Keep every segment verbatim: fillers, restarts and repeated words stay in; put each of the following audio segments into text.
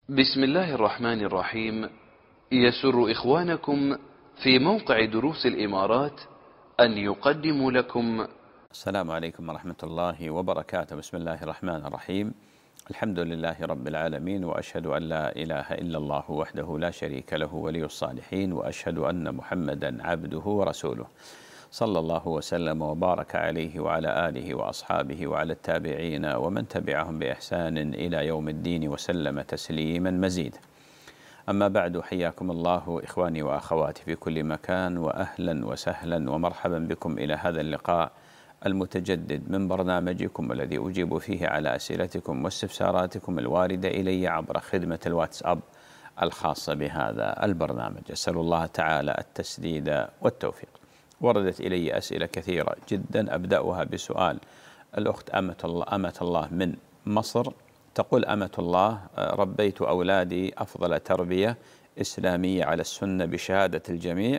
بسم الله الرحمن الرحيم. يسر إخوانكم في موقع دروس الإمارات أن يقدموا لكم. السلام عليكم ورحمة الله وبركاته. بسم الله الرحمن الرحيم. الحمد لله رب العالمين، وأشهد أن لا إله إلا الله وحده لا شريك له ولي الصالحين، وأشهد أن محمدا عبده ورسوله، صلى الله وسلم وبارك عليه وعلى آله وأصحابه وعلى التابعين ومن تبعهم بإحسان إلى يوم الدين وسلم تسليما مزيدا. أما بعد، حياكم الله إخواني وأخواتي في كل مكان، وأهلا وسهلا ومرحبا بكم إلى هذا اللقاء المتجدد من برنامجكم الذي أجيب فيه على أسئلتكم واستفساراتكم الواردة إلي عبر خدمة الواتساب الخاصة بهذا البرنامج. أسأل الله تعالى التسديد والتوفيق. وردت إلي أسئلة كثيرة جدا، أبدأها بسؤال الأخت أمة الله, أمة الله من مصر. تقول أمة الله: ربيت أولادي أفضل تربية إسلامية على السنة بشهادة الجميع،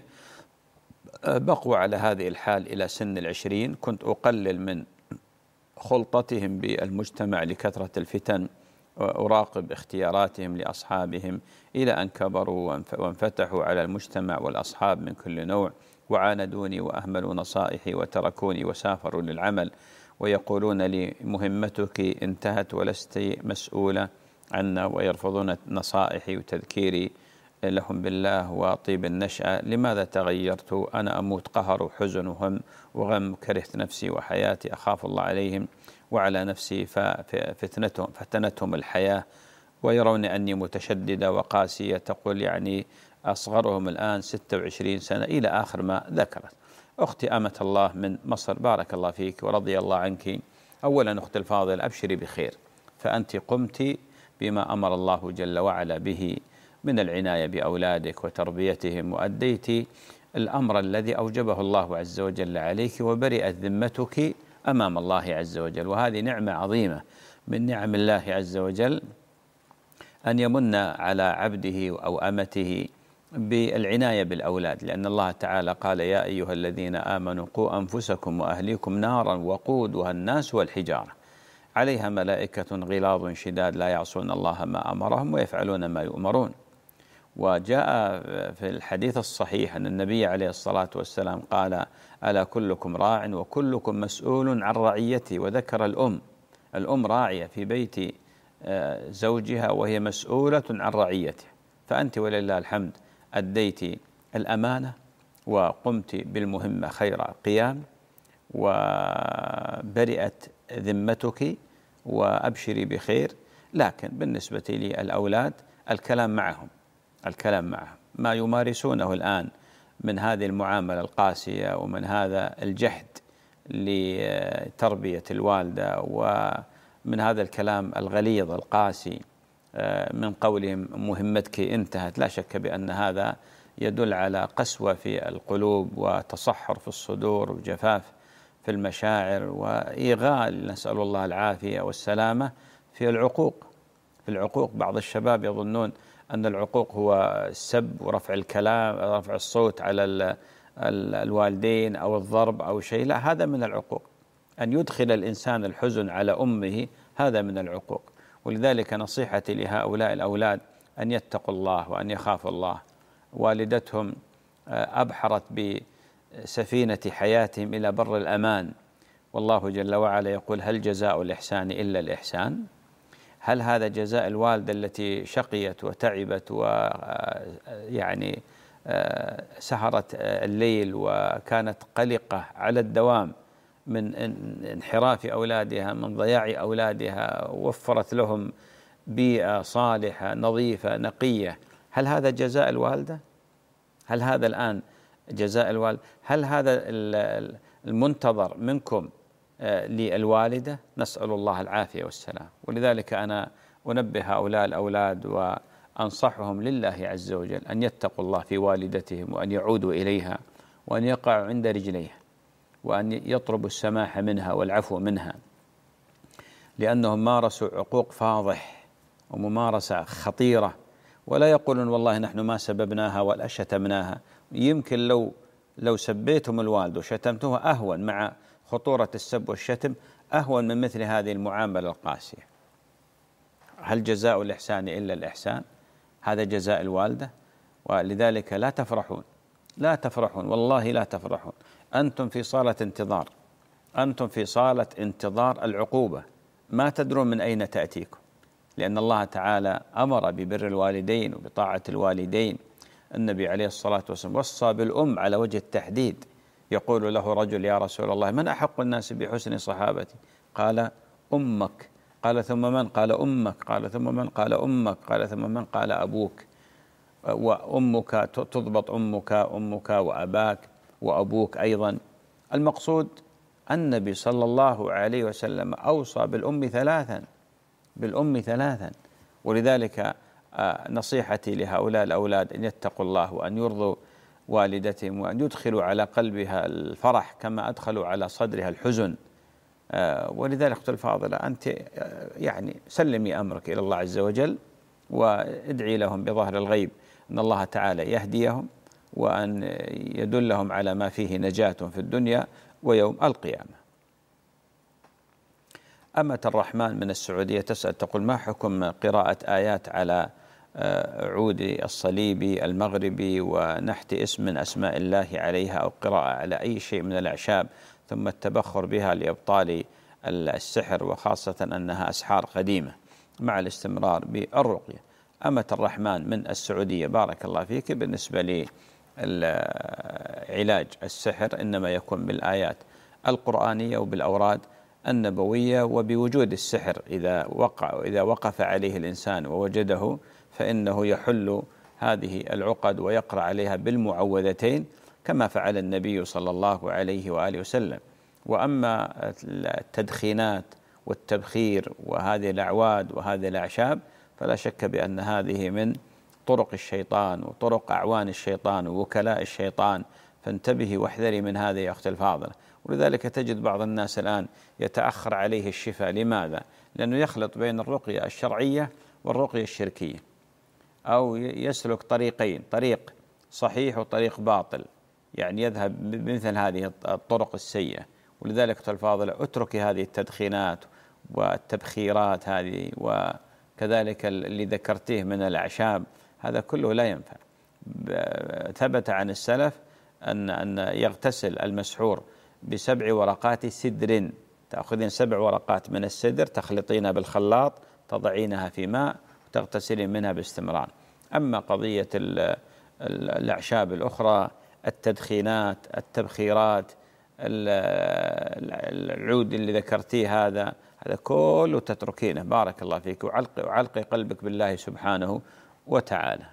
بقوا على هذه الحال إلى سن العشرين. كنت أقلل من خلطتهم بالمجتمع لكثرة الفتن، وأراقب اختياراتهم لأصحابهم إلى أن كبروا وانفتحوا على المجتمع والأصحاب من كل نوع، وعاندوني وأهملوا نصائحي وتركوني وسافروا للعمل، ويقولون لي مهمتك انتهت ولست مسؤولة عنا، ويرفضون نصائحي وتذكيري لهم بالله وطيب النشأة. لماذا تغيرت؟ أنا أموت قهر وحزن وهم وغم، كرهت نفسي وحياتي، أخاف الله عليهم وعلى نفسي ففتنتهم فتنتهم الحياة، ويرون أني متشددة وقاسية. تقول يعني أصغرهم الآن ستة وعشرين سنة، إلى آخر ما ذكرت. أختي أمة الله من مصر، بارك الله فيك ورضي الله عنك. أولا أختي الفاضل، أبشري بخير، فأنت قمت بما أمر الله جل وعلا به من العناية بأولادك وتربيتهم، وأديت الأمر الذي أوجبه الله عز وجل عليك، وبرئت ذمتك أمام الله عز وجل. وهذه نعمة عظيمة من نعم الله عز وجل، أن يمن على عبده أو أمته بالعناية بالأولاد، لأن الله تعالى قال: يا أيها الذين آمنوا قوا أنفسكم وأهليكم نارا وقودها الناس والحجارة عليها ملائكة غلاظ شداد لا يعصون الله ما أمرهم ويفعلون ما يؤمرون. وجاء في الحديث الصحيح أن النبي عليه الصلاة والسلام قال: ألا كلكم راع وكلكم مسؤول عن رعيته. وذكر الأم، الأم راعية في بيت زوجها وهي مسؤولة عن رعيته. فأنت ولله الحمد أديت الأمانة وقمت بالمهمة خير قيام، وبرئت ذمتك، وأبشري بخير. لكن بالنسبة لي الأولاد، الكلام معهم الكلام معهم ما يمارسونه الآن من هذه المعاملة القاسية ومن هذا الجهد لتربية الوالدة، ومن هذا الكلام الغليظ القاسي، من قولهم مهمتك انتهت. لا شك بأن هذا يدل على قسوة في القلوب وتصحر في الصدور وجفاف في المشاعر وإيغال، نسأل الله العافية والسلامة، في العقوق في العقوق بعض الشباب يظنون أن العقوق هو السب ورفع الكلام، رفع الصوت على الوالدين أو الضرب أو شيء. لا، هذا من العقوق. أن يدخل الإنسان الحزن على أمه هذا من العقوق. ولذلك نصيحتي لهؤلاء الأولاد أن يتقوا الله وأن يخافوا الله. والدتهم أبحرت بسفينة حياتهم إلى بر الأمان، والله جل وعلا يقول: هل جزاء الإحسان إلا الإحسان؟ هل هذا جزاء الوالدة التي شقيت وتعبت ويعني سهرت الليل وكانت قلقة على الدوام من انحراف أولادها، من ضياع أولادها، وفرت لهم بيئة صالحة نظيفة نقية؟ هل هذا جزاء الوالدة؟ هل هذا الآن جزاء الوالد؟ هل هذا المنتظر منكم للوالدة؟ نسأل الله العافية والسلام. ولذلك أنا أنبه هؤلاء الأولاد وأنصحهم لله عز وجل أن يتقوا الله في والدتهم، وأن يعودوا إليها، وأن يقعوا عند رجليها، وأن يطلبوا السماح منها والعفو منها، لأنهم مارسوا عقوق فاضح وممارسة خطيرة. ولا يقولون والله نحن ما سببناها ولا شتمناها. يمكن لو لو سبيتم الوالد وشتمتوها أهون، مع خطورة السب والشتم، أهون من مثل هذه المعاملة القاسية. هل جزاء الإحسان إلا الإحسان؟ هذا جزاء الوالدة. ولذلك لا تفرحون، لا تفرحون، والله لا تفرحون. أنتم في صالة انتظار، أنتم في صالة انتظار العقوبة، ما تدرون من أين تأتيكم، لأن الله تعالى أمر ببر الوالدين وبطاعة الوالدين. النبي عليه الصلاة والسلام وصى بالأم على وجه التحديد، يقول له رجل: يا رسول الله، من أحق الناس بحسن صحابتي؟ قال: أمك. قال: ثم من؟ قال: أمك. قال: ثم من؟ قال: أمك. قال: ثم من؟ قال: أبوك. وأمك تضبط أمك أمك وأباك وأبوك أيضا. المقصود النبي صلى الله عليه وسلم أوصى بالأم ثلاثا، بالأم ثلاثا. ولذلك نصيحتي لهؤلاء الأولاد أن يتقوا الله وأن يرضوا والدتهم وأن يدخلوا على قلبها الفرح كما أدخلوا على صدرها الحزن. ولذلك أختي الفاضلة، أنت يعني سلمي أمرك إلى الله عز وجل وادعي لهم بظهر الغيب أن الله تعالى يهديهم وأن يدلهم على ما فيه نجاة في الدنيا ويوم القيامة. أمة الرحمن من السعودية تسأل تقول: ما حكم قراءة آيات على عود الصليب المغربي ونحت اسم من أسماء الله عليها أو قراءة على أي شيء من الأعشاب ثم التبخر بها لإبطال السحر، وخاصة أنها أسحار قديمة، مع الاستمرار بالرقية؟ أمة الرحمن من السعودية بارك الله فيك، بالنسبة لعلاج السحر إنما يكون بالآيات القرآنية وبالأوراد النبوية وبوجود السحر. إذا وقع إذا وقف عليه الإنسان ووجده فإنه يحل هذه العقد ويقرأ عليها بالمعوذتين كما فعل النبي صلى الله عليه وآله وسلم. وأما التدخينات والتبخير وهذه الأعواد وهذه الأعشاب فلا شك بأن هذه من طرق الشيطان وطرق أعوان الشيطان ووكلاء الشيطان، فانتبهي واحذري من هذه يا أختي الفاضلة. ولذلك تجد بعض الناس الآن يتأخر عليه الشفاء. لماذا؟ لأنه يخلط بين الرقية الشرعية والرقية الشركية، أو يسلك طريقين، طريق صحيح وطريق باطل، يعني يذهب بمثل هذه الطرق السيئة. ولذلك أختي الفاضلة اتركي هذه التدخينات والتبخيرات هذه، وكذلك اللي ذكرتيه من الأعشاب، هذا كله لا ينفع. ثبت عن السلف أن أن يغتسل المسحور بسبع ورقات سدر، تأخذين سبع ورقات من السدر تخلطينها بالخلاط تضعينها في ماء وتغتسلين منها باستمرار. أما قضية الأعشاب الأخرى، التدخينات، التبخيرات، العود اللي ذكرتيه، هذا هذا كله تتركينه بارك الله فيك، وعلقي وعلقي قلبك بالله سبحانه وتعالى.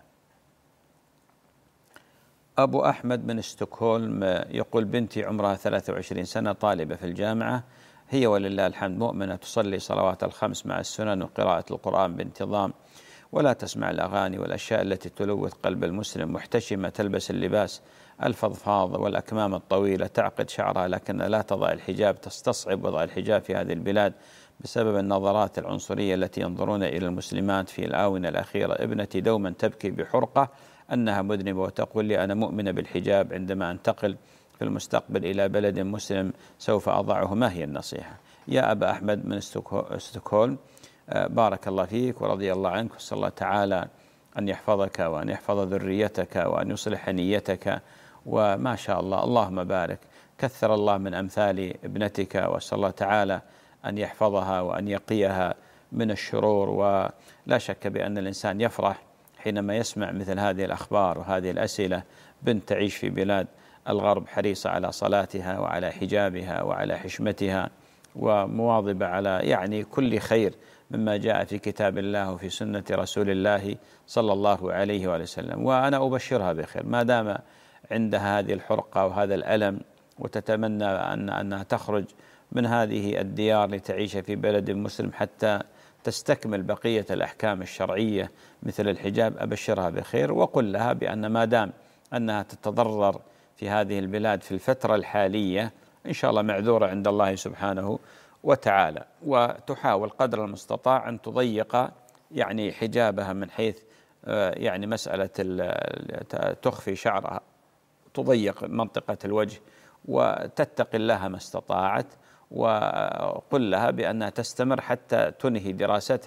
أبو أحمد من ستوكهولم يقول: بنتي عمرها ثلاثة وعشرين سنة، طالبة في الجامعة، هي ولله الحمد مؤمنة، تصلي صلوات الخمس مع السنن وقراءة القرآن بانتظام، ولا تسمع الأغاني والأشياء التي تلوث قلب المسلم، محتشمة، تلبس اللباس الفضفاض والأكمام الطويلة، تعقد شعرها لكن لا تضع الحجاب، تستصعب وضع الحجاب في هذه البلاد بسبب النظرات العنصرية التي ينظرون إلى المسلمات في الآونة الأخيرة. ابنتي دوما تبكي بحرقة أنها مذنبة وتقول لي: أنا مؤمنة بالحجاب، عندما أنتقل في المستقبل إلى بلد مسلم سوف أضعه. ما هي النصيحة؟ يا أبا أحمد من ستوكهولم، بارك الله فيك ورضي الله عنك، وصلى الله تعالى أن يحفظك وأن يحفظ ذريتك وأن يصلح نيتك، وما شاء الله اللهم بارك، كثر الله من أمثال ابنتك، وأسأل الله تعالى أن يحفظها وأن يقيها من الشرور. ولا شك بأن الإنسان يفرح حينما يسمع مثل هذه الأخبار وهذه الأسئلة. بنت تعيش في بلاد الغرب حريصة على صلاتها وعلى حجابها وعلى حشمتها ومواظبة على يعني كل خير مما جاء في كتاب الله وفي سنة رسول الله صلى الله عليه وآله وسلم. وأنا أبشرها بخير ما دام عندها هذه الحرقة وهذا الألم، وتتمنى أن أنها تخرج من هذه الديار لتعيش في بلد مسلم حتى تستكمل بقية الأحكام الشرعية مثل الحجاب. أبشرها بخير، وقل لها بأن ما دام أنها تتضرر في هذه البلاد في الفترة الحالية إن شاء الله معذورة عند الله سبحانه وتعالى، وتحاول قدر المستطاع أن تضيق يعني حجابها من حيث يعني مسألة تخفي شعرها، تضيق منطقة الوجه، وتتقي الله ما استطاعت. وقل لها بأنها تستمر حتى تنهي دراستها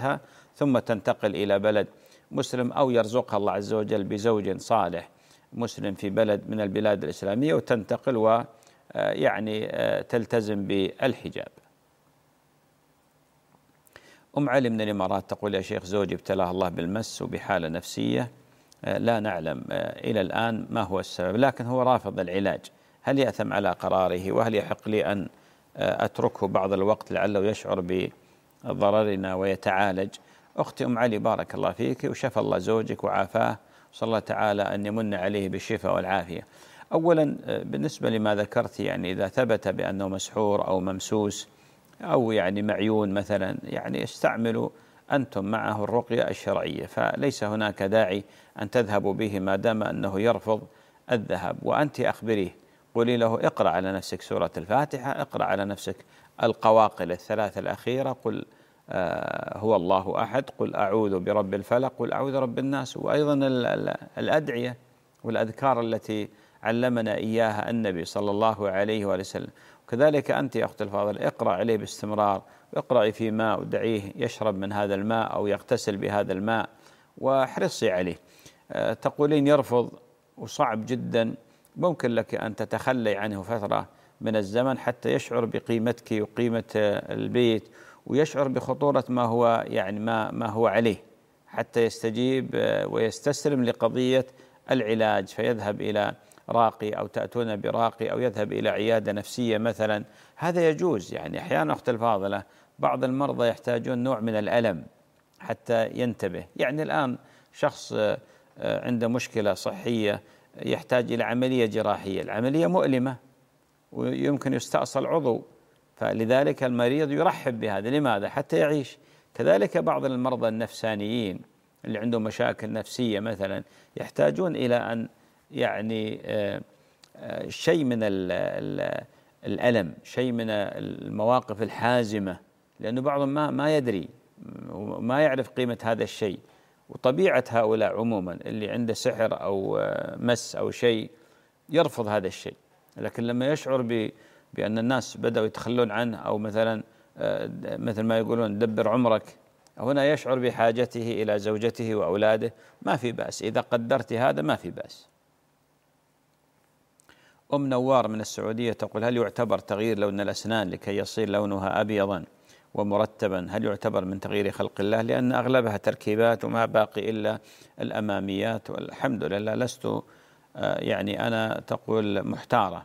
ثم تنتقل إلى بلد مسلم، أو يرزقها الله عز وجل بزوج صالح مسلم في بلد من البلاد الإسلامية وتنتقل ويعني تلتزم بالحجاب. أم علي من الإمارات تقول: يا شيخ، زوجي ابتلاه الله بالمس وبحالة نفسية لا نعلم إلى الآن ما هو السبب، لكن هو رافض العلاج، هل يأثم على قراره؟ وهل يحق لي أن أتركه بعض الوقت لعله يشعر بضررنا ويتعالج؟ أختي أم علي، بارك الله فيك وشفى الله زوجك وعافاه، صلى الله تعالى أن يمن عليه بالشفاء والعافية. أولا بالنسبة لما ذكرت، يعني إذا ثبت بأنه مسحور أو ممسوس أو يعني معيون مثلا، يعني استعملوا أنتم معه الرقية الشرعية، فليس هناك داعي أن تذهبوا به ما دام أنه يرفض الذهاب. وأنت أخبريه، قولي له: اقرأ على نفسك سورة الفاتحة، اقرأ على نفسك القواقل الثلاث الأخيرة، قل آه هو الله أحد، قل أعوذ برب الفلق، قل أعوذ برب الناس، وأيضا الأدعية والأذكار التي علمنا إياها النبي صلى الله عليه وآله وسلم. وكذلك أنت يا أخت الفاضل، اقرأ عليه باستمرار، واقرأي في ماء ودعيه يشرب من هذا الماء أو يغتسل بهذا الماء، واحرصي عليه. أه تقولين يرفض وصعب جدا، ممكن لك أن تتخلي عنه فترة من الزمن حتى يشعر بقيمتك وقيمة البيت، ويشعر بخطورة ما هو يعني ما ما هو عليه، حتى يستجيب ويستسلم لقضية العلاج، فيذهب إلى راقي أو تأتون براقي أو يذهب إلى عيادة نفسية مثلا. هذا يجوز. يعني أحيانا أخت الفاضلة بعض المرضى يحتاجون نوع من الألم حتى ينتبه. يعني الآن شخص عنده مشكلة صحية يحتاج إلى عملية جراحية، العملية مؤلمة ويمكن يستأصل عضو، فلذلك المريض يرحب بهذا. لماذا؟ حتى يعيش. كذلك بعض المرضى النفسانيين اللي عندهم مشاكل نفسية مثلا يحتاجون إلى أن يعني شيء من الألم، شيء من المواقف الحازمة، لأنه بعضهم ما ما يدري وما يعرف قيمة هذا الشيء. وطبيعة هؤلاء عموما اللي عنده سحر أو مس أو شيء يرفض هذا الشيء، لكن لما يشعر بأن الناس بدأوا يتخلون عنه، أو مثلا مثل ما يقولون دبر عمرك، هنا يشعر بحاجته إلى زوجته وأولاده، ما في بأس. إذا قدرت هذا ما في بأس. أم نوار من السعودية تقول: هل يعتبر تغيير لون الأسنان لكي يصير لونها أبيضا ومرتبا، هل يعتبر من تغيير خلق الله؟ لأن أغلبها تركيبات وما باقي إلا الأماميات، والحمد لله لست يعني أنا تقول محتارة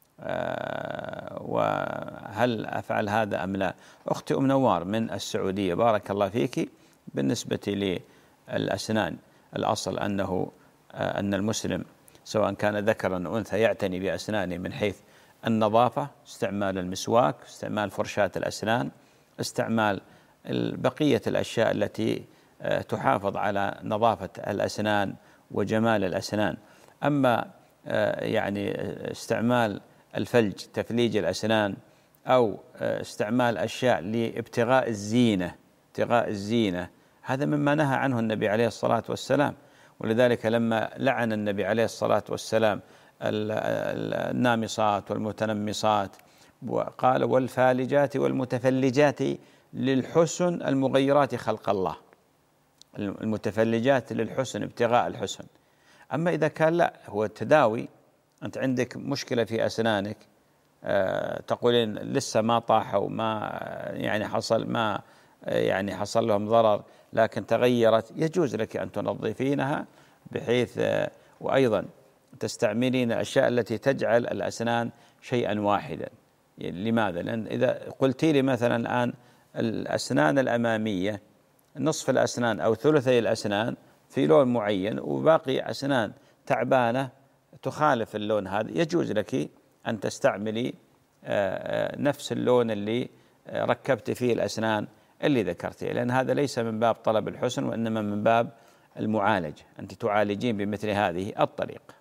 وهل أفعل هذا أم لا. أختي أم نوار من السعودية، بارك الله فيك. بالنسبة للأسنان الأصل أنه أن المسلم سواء كان ذكرا أو أنثى يعتني بأسنانه من حيث النظافة، استعمال المسواك، استعمال فرشاة الأسنان، استعمال بقية الأشياء التي تحافظ على نظافة الأسنان وجمال الأسنان. أما يعني استعمال الفلج تفليج الأسنان أو استعمال أشياء لابتغاء الزينة ابتغاء الزينة هذا مما نهى عنه النبي عليه الصلاة والسلام. ولذلك لما لعن النبي عليه الصلاة والسلام النامصات والمتنمصات، وقال: والفالجات والمتفلجات للحسن المغيرات خلق الله. المتفلجات للحسن ابتغاء الحسن. أما إذا كان لا هو التداوي، أنت عندك مشكلة في أسنانك أه تقولين لسه ما طاحوا ما يعني حصل ما يعني حصل لهم ضرر لكن تغيرت، يجوز لك أن تنظفينها بحيث أه وأيضا تستعملين الأشياء التي تجعل الأسنان شيئا واحدا. لماذا؟ لأن إذا قلتي لي مثلا الآن الأسنان الأمامية نصف الأسنان أو ثلثي الأسنان في لون معين وباقي أسنان تعبانة تخالف اللون هذا، يجوز لك أن تستعملي نفس اللون اللي ركبت فيه الأسنان اللي ذكرتيه، لأن هذا ليس من باب طلب الحسن وإنما من باب المعالجة، أنت تعالجين بمثل هذه الطريقة.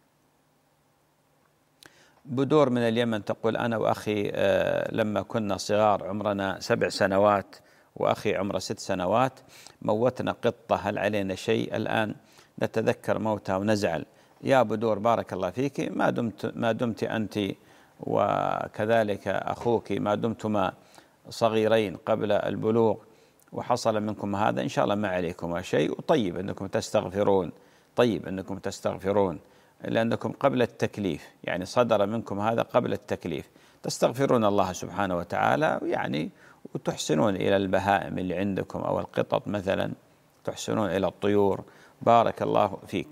بدور من اليمن تقول: أنا وأخي لما كنا صغار عمرنا سبع سنوات وأخي عمره ست سنوات موتنا قطة، هل علينا شيء؟ الآن نتذكر موتها ونزعل. يا بدور بارك الله فيك، ما دمت ما دمت أنت وكذلك أخوك ما دمتما صغيرين قبل البلوغ وحصل منكم هذا إن شاء الله ما عليكم شيء، وطيب أنكم تستغفرون، طيب أنكم تستغفرون لأنكم قبل التكليف، يعني صدر منكم هذا قبل التكليف، تستغفرون الله سبحانه وتعالى يعني، وتحسنون إلى البهائم اللي عندكم أو القطط مثلا، تحسنون إلى الطيور. بارك الله فيك.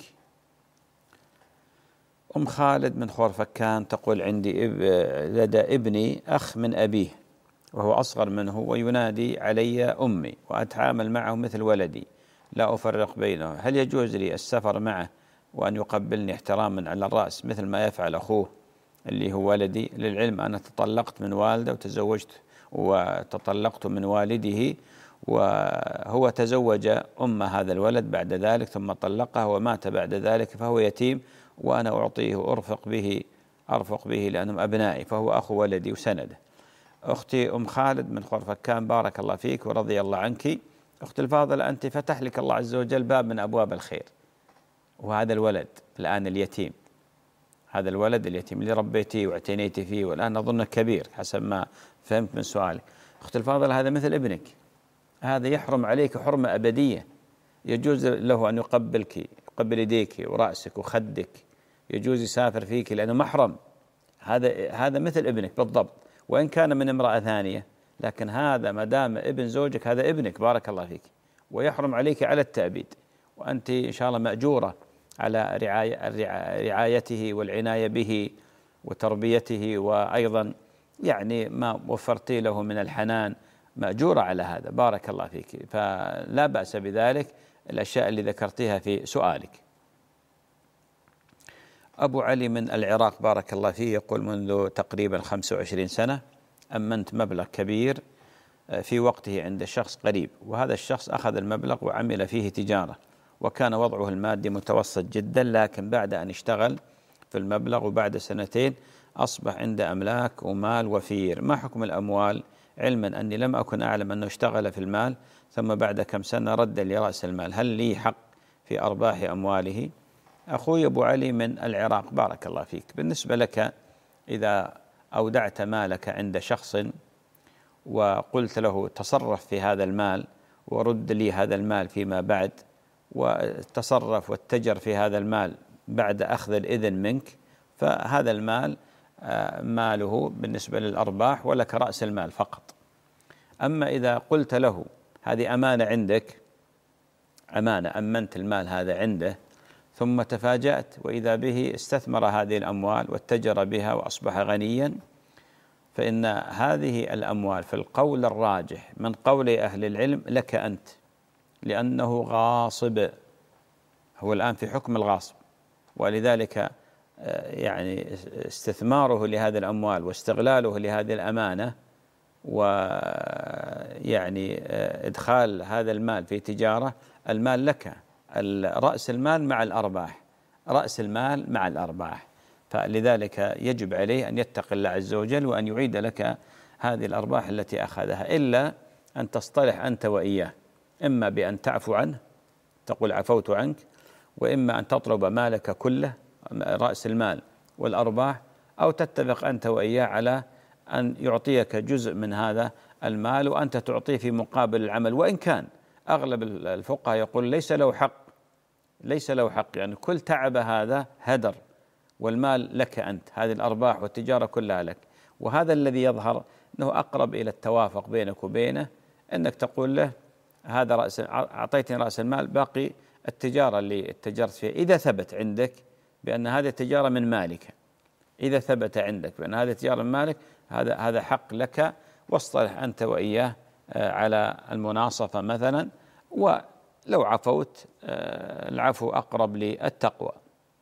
أم خالد من خورفكان تقول عندي إب... لدى ابني أخ من أبيه وهو أصغر منه وينادي علي أمي وأتعامل معه مثل ولدي لا أفرق بينه، هل يجوز لي السفر معه وأن يقبلني احتراما على الرأس مثل ما يفعل أخوه اللي هو ولدي؟ للعلم أنا تطلقت من والده وتزوجت وتطلقت من والده، وهو تزوج أم هذا الولد بعد ذلك ثم طلقه ومات بعد ذلك، فهو يتيم وأنا أعطيه وأرفق به أرفق به لأنهم أبنائي، فهو أخو ولدي وسنده. أختي أم خالد من خورفكان بارك الله فيك ورضي الله عنك. أختي الفاضلة، أنت فتح لك الله عز وجل باب من أبواب الخير، وهذا الولد الآن اليتيم، هذا الولد اليتيم اللي ربيتيه واعتنيتي فيه والآن أظنه كبير حسب ما فهمت من سؤالك. أختي الفاضلة، هذا مثل ابنك، هذا يحرم عليك حرمة أبدية، يجوز له أن يقبلك، يقبل يديك ورأسك وخدك، يجوز يسافر فيك لأنه محرم، هذا هذا مثل ابنك بالضبط، وإن كان من امرأة ثانية، لكن هذا ما دام ابن زوجك هذا ابنك بارك الله فيك، ويحرم عليك على التأبيد، وأنت إن شاء الله مأجورة على رعاية رعايته والعناية به وتربيته، وأيضا يعني ما وفرتي له من الحنان مأجورة على هذا بارك الله فيك، فلا بأس بذلك الأشياء اللي ذكرتها في سؤالك. أبو علي من العراق بارك الله فيه يقول منذ تقريبا خمسة وعشرين سنة أمنت مبلغ كبير في وقته عند شخص قريب، وهذا الشخص أخذ المبلغ وعمل فيه تجارة، وكان وضعه المادي متوسط جدا، لكن بعد أن اشتغل في المبلغ وبعد سنتين أصبح عنده أملاك ومال وفير. ما حكم الأموال، علما أني لم أكن أعلم أنه اشتغل في المال ثم بعد كم سنة رد لي رأس المال، هل لي حق في أرباح أمواله؟ أخوي أبو علي من العراق بارك الله فيك، بالنسبة لك إذا أودعت مالك عند شخص وقلت له تصرف في هذا المال ورد لي هذا المال فيما بعد، وتصرف واتجر في هذا المال بعد أخذ الإذن منك، فهذا المال ماله بالنسبة للأرباح ولك رأس المال فقط. أما إذا قلت له هذه أمانة عندك، أمانة أمنت المال هذا عنده، ثم تفاجأت وإذا به استثمر هذه الأموال واتجر بها وأصبح غنيا، فإن هذه الأموال في القول الراجح من قول أهل العلم لك أنت، لأنه غاصب، هو الآن في حكم الغاصب، ولذلك يعني استثماره لهذه الأموال واستغلاله لهذه الأمانة ويعني إدخال هذا المال في تجارة، المال لك، رأس المال مع الأرباح، رأس المال مع الأرباح، فلذلك يجب عليه أن يتقي الله عز وجل وأن يعيد لك هذه الأرباح التي أخذها، إلا أن تصطلح أنت وإياه، إما بأن تعفو عنه تقول عفوت عنك، وإما أن تطلب مالك كله رأس المال والأرباح، أو تتفق أنت وإياه على أن يعطيك جزء من هذا المال وأنت تعطيه في مقابل العمل، وإن كان أغلب الفقهاء يقول ليس له حق، ليس له حق، يعني كل تعب هذا هدر والمال لك أنت، هذه الأرباح والتجارة كلها لك. وهذا الذي يظهر أنه أقرب إلى التوافق بينك وبينه، أنك تقول له هذا رأس، أعطيتني رأس المال، باقي التجارة اللي اتجرت فيها إذا ثبت عندك بأن هذه التجارة من مالك، إذا ثبت عندك بأن هذه التجارة من مالك، هذا هذا حق لك، واصطلح أنت وإياه على المناصفة مثلا، ولو عفوت العفو أقرب للتقوى.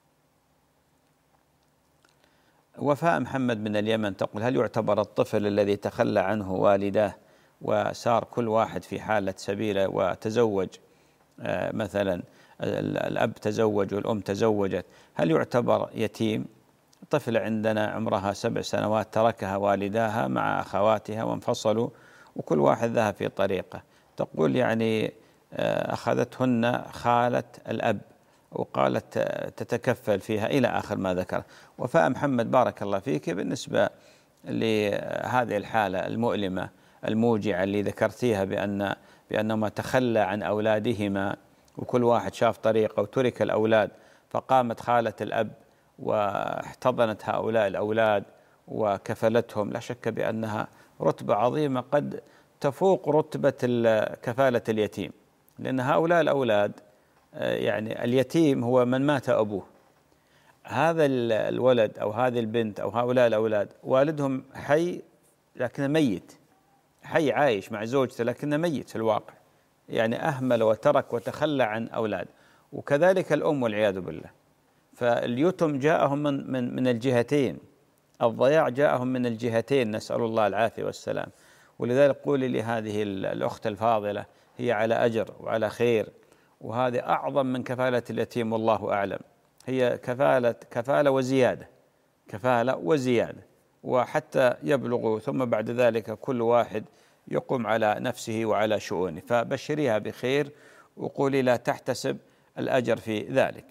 وفاء محمد من اليمن تقول هل يعتبر الطفل الذي تخلى عنه والداه وصار كل واحد في حالة سبيلة وتزوج، مثلا الأب تزوج والأم تزوجت، هل يعتبر يتيم؟ طفل عندنا عمرها سبع سنوات تركها والداها مع أخواتها وانفصلوا وكل واحد ذهب في طريقه، تقول يعني أخذتهن خالة الأب وقالت تتكفل فيها إلى آخر ما ذكر. وفاء محمد بارك الله فيك، بالنسبة لهذه الحالة المؤلمة الموجعة اللي ذكرتيها بأن بأنهما تخلى عن أولادهما، وكل واحد شاف طريقه وترك الأولاد، فقامت خالة الأب واحتضنت هؤلاء الأولاد وكفلتهم. لا شك بأنها رتبة عظيمة قد تفوق رتبة كفالة اليتيم، لأن هؤلاء الأولاد يعني اليتيم هو من مات أبوه. هذا الولد أو هذه البنت أو هؤلاء الأولاد والدهم حي لكنه ميت، حي عايش مع زوجته لكنه ميت في الواقع، يعني أهمل وترك وتخلى عن أولاد. وكذلك الأم والعياذ بالله. فاليتم جاءهم من من من الجهتين، الضياع جاءهم من الجهتين، نسأل الله العافية والسلام. ولذلك قولي لهذه الأخت الفاضلة هي على أجر وعلى خير، وهذه أعظم من كفالة اليتيم والله أعلم. هي كفالة كفالة وزيادة، كفالة وزيادة، وحتى يبلغوا ثم بعد ذلك كل واحد يقوم على نفسه وعلى شؤونه. فبشريها بخير وقولي لا تحتسب الأجر في ذلك.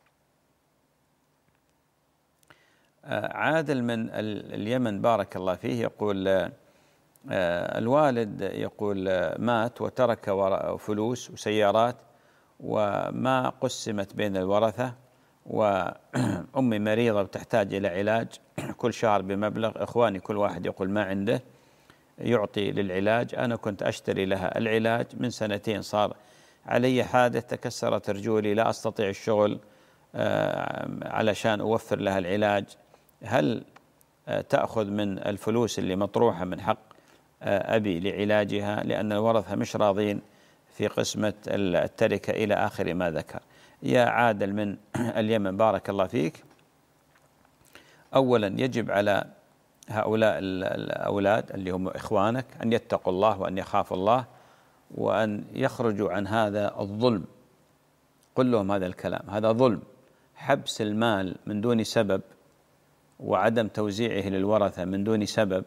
عادل من اليمن بارك الله فيه يقول الوالد يقول مات وترك فلوس وسيارات وما قسمت بين الورثة، وأمي مريضة وتحتاج إلى علاج كل شهر بمبلغ، إخواني كل واحد يقول ما عنده يعطي للعلاج، أنا كنت أشتري لها العلاج من سنتين صار علي حادث تكسرت رجولي لا أستطيع الشغل علشان أوفر لها العلاج، هل تأخذ من الفلوس اللي مطروحة من حق أبي لعلاجها لأن الورثة مش راضين في قسمة التركة إلى آخر ما ذكر. يا عادل من اليمن بارك الله فيك، أولا يجب على هؤلاء الأولاد اللي هم إخوانك أن يتقوا الله وأن يخافوا الله وأن يخرجوا عن هذا الظلم. قل لهم هذا الكلام، هذا ظلم، حبس المال من دون سبب وعدم توزيعه للورثة من دون سبب،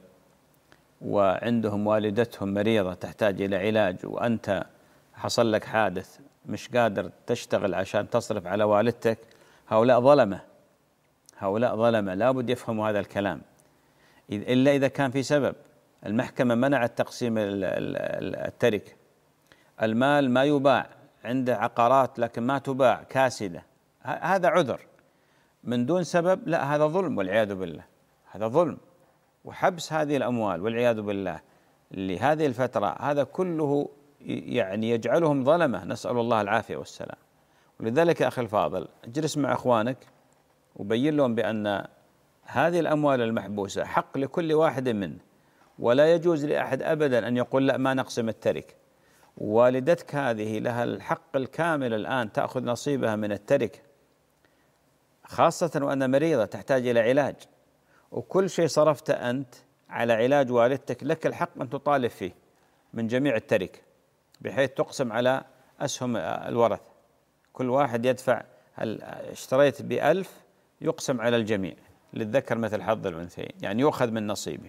وعندهم والدتهم مريضة تحتاج إلى علاج وأنت حصل لك حادث مش قادر تشتغل عشان تصرف على والدتك. هؤلاء ظلمة، هؤلاء ظلمة، لابد يفهموا هذا الكلام. إلا إذا كان في سبب. المحكمة منعت تقسيم التركة، المال ما يباع، عنده عقارات لكن ما تباع كاسدة، هذا عذر. من دون سبب لا، هذا ظلم والعياذ بالله، هذا ظلم. وحبس هذه الأموال والعياذ بالله لهذه الفترة هذا كله يعني يجعلهم ظلمة، نسأل الله العافية والسلام. ولذلك يا أخي الفاضل اجلس مع أخوانك وبين لهم بأن هذه الأموال المحبوسة حق لكل واحد منه، ولا يجوز لأحد أبدا أن يقول لا ما نقسم التركة. والدتك هذه لها الحق الكامل الآن تأخذ نصيبها من التركة، خاصة وأن مريضة تحتاج إلى علاج، وكل شيء صرفته أنت على علاج والدتك لك الحق أن تطالب فيه من جميع التركة، بحيث تقسم على أسهم الورث، كل واحد يدفع، هل اشتريت بألف يقسم على الجميع للذكر مثل حظ الأنثيين، يعني يؤخذ من نصيبه.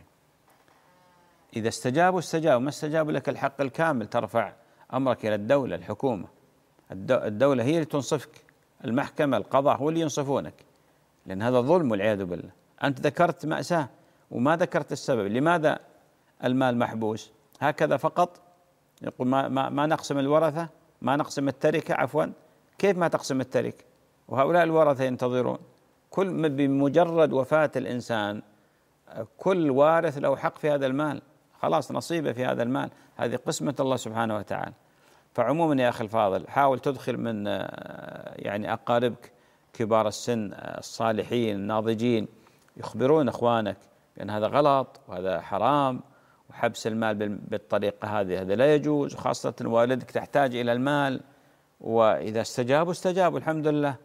إذا استجابوا استجابوا، ما استجابوا لك الحق الكامل، ترفع أمرك إلى الدولة الحكومة، الدولة هي اللي تنصفك، المحكمة القضاء هو اللي ينصفونك، لأن هذا ظلم والعياذ بالله. أنت ذكرت مأساة وما ذكرت السبب، لماذا المال محبوس هكذا فقط؟ يقول ما, ما, ما نقسم الورثة، ما نقسم التركة، عفوا كيف ما تقسم التركة وهؤلاء الورثة ينتظرون؟ كل بمجرد وفاة الإنسان كل وارث له حق في هذا المال، خلاص نصيبه في هذا المال، هذه قسمة الله سبحانه وتعالى. فعموما يا أخي الفاضل حاول تدخل من يعني أقاربك كبار السن الصالحين الناضجين يخبرون إخوانك بأن هذا غلط وهذا حرام، وحبس المال بالطريقة هذه هذا لا يجوز، وخاصة والدك تحتاج إلى المال، وإذا استجابوا استجابوا الحمد لله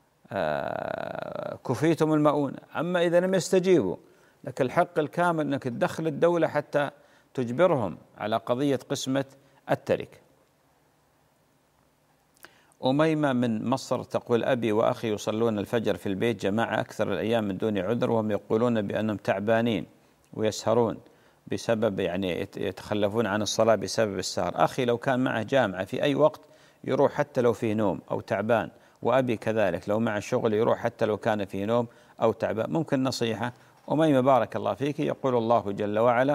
كفيتم المؤونة. أما إذا لم يستجيبوا لك الحق الكامل أنك تدخل الدولة حتى تجبرهم على قضية قسمة التركة. أميمة من مصر تقول أبي وأخي يصلون الفجر في البيت جماعة أكثر الأيام من دون عذر، وهم يقولون بأنهم تعبانين ويسهرون بسبب يعني يتخلفون عن الصلاة بسبب السهر. أخي لو كان معه جامعة في أي وقت يروح حتى لو فيه نوم أو تعبان، وأبي كذلك لو معه شغل يروح حتى لو كان فيه نوم أو تعبان. ممكن نصيحة أميمة بارك الله فيك، يقول الله جل وعلا